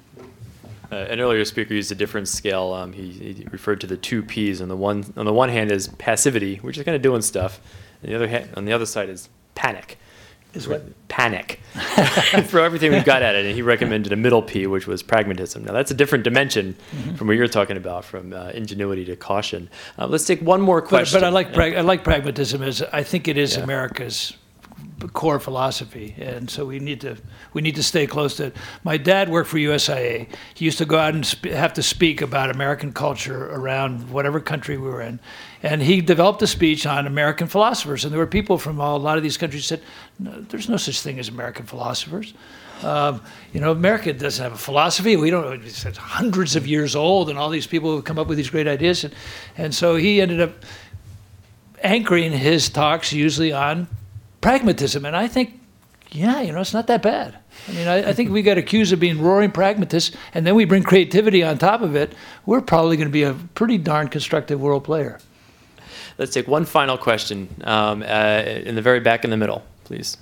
An earlier speaker used a different scale. He referred to the 2 Ps. On the one hand is passivity, we're just kind of doing stuff. On the other side is panic. Is what? Panic. Throw everything we've got at it. And he recommended a middle P, which was pragmatism. Now, that's a different dimension from what you're talking about, from ingenuity to caution. Let's take one more question. But I like pragmatism. I think it is America's core philosophy, and so we need to stay close to it. My dad worked for USIA. He used to go out and have to speak about American culture around whatever country we were in, and he developed a speech on American philosophers. And there were people from a lot of these countries who said, no, "There's no such thing as American philosophers. America doesn't have a philosophy. We don't. It's hundreds of years old, and all these people have come up with these great ideas." And so he ended up anchoring his talks usually on pragmatism. And I think, it's not that bad. I mean, I think we got accused of being roaring pragmatists, and then we bring creativity on top of it. We're probably going to be a pretty darn constructive world player. Let's take one final question in the very back in the middle, please.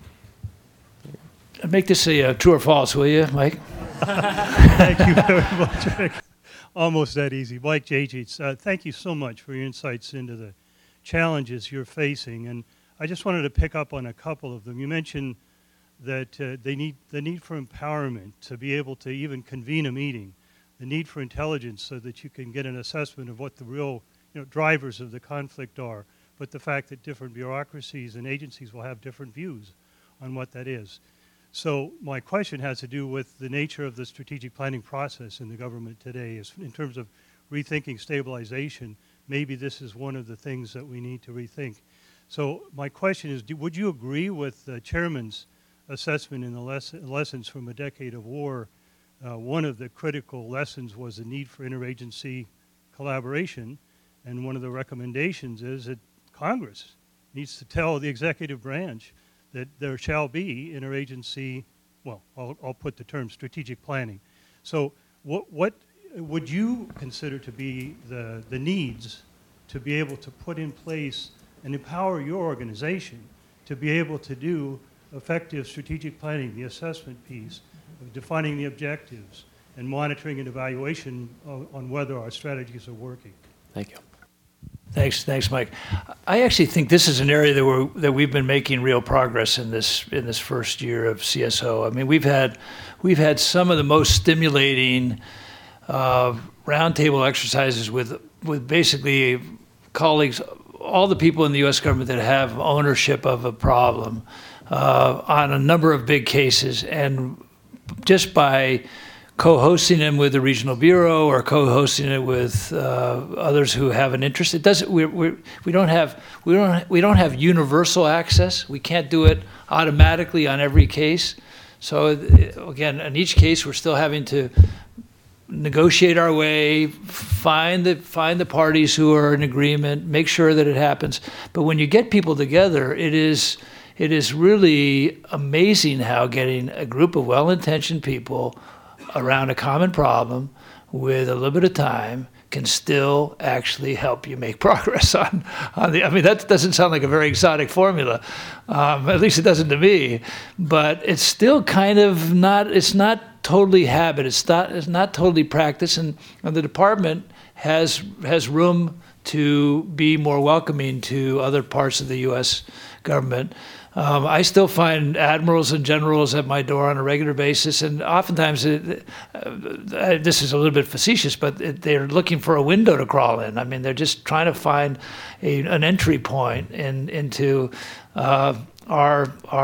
Make this a true or false, will you, Mike? Thank you very much, Rick. Almost that easy. Mike J.G., thank you so much for your insights into the challenges you're facing. And I just wanted to pick up on a couple of them. You mentioned that the need for empowerment to be able to even convene a meeting, the need for intelligence so that you can get an assessment of what the real drivers of the conflict are, but the fact that different bureaucracies and agencies will have different views on what that is. So my question has to do with the nature of the strategic planning process in the government today. Is in terms of rethinking stabilization, maybe this is one of the things that we need to rethink. So my question is, would you agree with the chairman's assessment in the lessons from a decade of war? One of the critical lessons was the need for interagency collaboration, and one of the recommendations is that Congress needs to tell the executive branch that there shall be interagency, well, I'll put the term strategic planning. So what would you consider to be the needs to be able to put in place and empower your organization to be able to do effective strategic planning, the assessment piece, of defining the objectives, and monitoring and evaluation on whether our strategies are working? Thank you. Thanks, Mike. I actually think this is an area that we've been making real progress in this first year of CSO. I mean, we've had some of the most stimulating roundtable exercises with basically colleagues, all the people in the U.S. government that have ownership of a problem on a number of big cases, and just by co-hosting them with the regional bureau or co-hosting it with others who have an interest. It doesn't. We don't have universal access. We can't do it automatically on every case. So again, in each case, we're still having to negotiate our way, find the parties who are in agreement, make sure that it happens. But when you get people together, it is really amazing how getting a group of well-intentioned people around a common problem with a little bit of time can still actually help you make progress on the. I mean, that doesn't sound like a very exotic formula, at least it doesn't to me. But it's still kind of not. It's not totally habit. It's not totally practice, and the department has room to be more welcoming to other parts of the U.S. government. I still find admirals and generals at my door on a regular basis, and oftentimes, this is a little bit facetious, but they're looking for a window to crawl in. I mean, they're just trying to find an entry point into our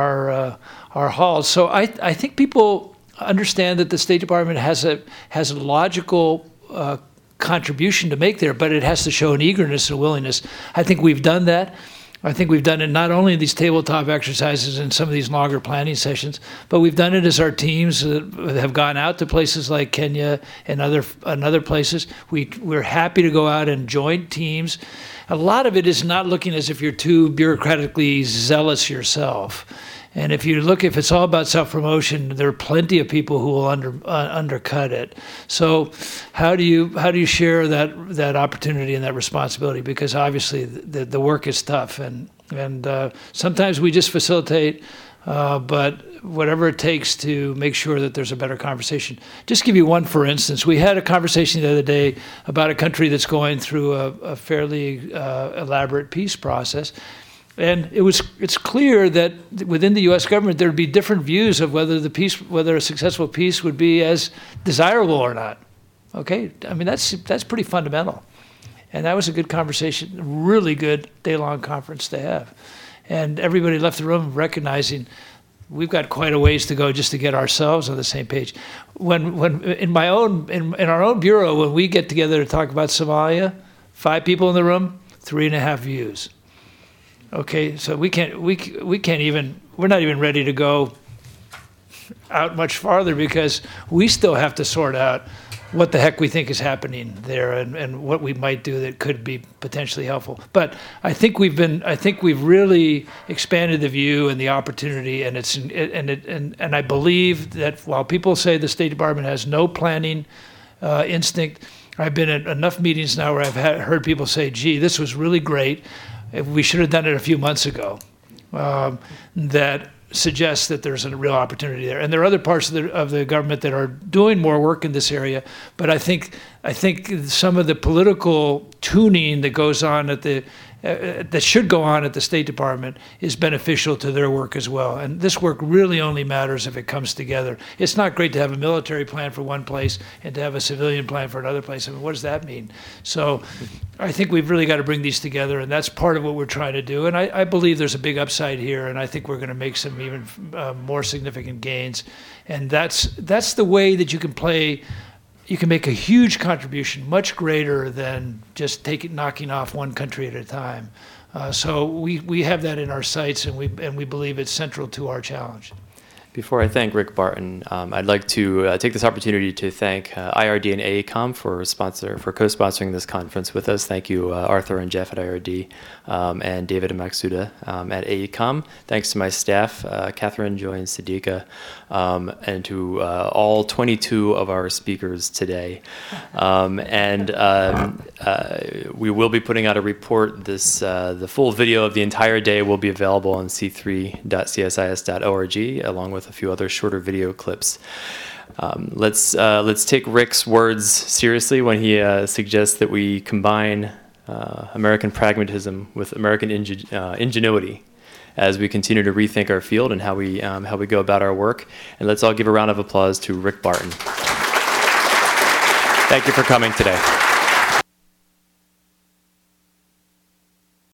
halls. So I think people understand that the State Department has a logical contribution to make there, but it has to show an eagerness and willingness. I think we've done that. I think we've done it not only in these tabletop exercises and some of these longer planning sessions, but we've done it as our teams have gone out to places like Kenya and other places. We're happy to go out and join teams. A lot of it is not looking as if you're too bureaucratically zealous yourself. And if it's all about self-promotion, there are plenty of people who will undercut it. So how do you share that opportunity and that responsibility? Because obviously the work is tough, and sometimes we just facilitate, but whatever it takes to make sure that there's a better conversation. Just give you one for instance. We had a conversation the other day about a country that's going through a fairly elaborate peace process. And it's clear that within the U.S. government there would be different views of whether a successful peace would be as desirable or not. Okay, I mean that's pretty fundamental, and that was a good conversation, really good day-long conference to have, and everybody left the room recognizing we've got quite a ways to go just to get ourselves on the same page. When in our own bureau, when we get together to talk about Somalia, 5 people in the room, 3.5 views. Okay, so we're not even ready to go out much farther because we still have to sort out what the heck we think is happening there and what we might do that could be potentially helpful. But I think we've really expanded the view and the opportunity, and I believe that while people say the State Department has no planning instinct, I've been at enough meetings now where I've heard people say, "Gee, this was really great. We should have done it a few months ago," that suggests that there's a real opportunity there. And there are other parts of the government that are doing more work in this area, but I think some of the political tuning that goes on that should go on at the State Department is beneficial to their work as well. And this work really only matters if it comes together. It's not great to have a military plan for one place and to have a civilian plan for another place. I mean, what does that mean? So I think we've really got to bring these together, and that's part of what we're trying to do. And I believe there's a big upside here, and I think we're going to make some even more significant gains. And that's the way that you can play. You can make a huge contribution, much greater than just knocking off one country at a time. So we have that in our sights, and we believe it's central to our challenge. Before I thank Rick Barton, I'd like to take this opportunity to thank IRD and AECOM for co-sponsoring this conference with us. Thank you, Arthur and Jeff at IRD, and David and Maksuda at AECOM. Thanks to my staff, Catherine, Joy, and Siddiqa, and to all 22 of our speakers today. We will be putting out a report. The full video of the entire day will be available on c3.csis.org, along with a few other shorter video clips. Let's take Rick's words seriously when he suggests that we combine American pragmatism with American ingenuity as we continue to rethink our field and how we go about our work. And let's all give a round of applause to Rick Barton. Thank you for coming today.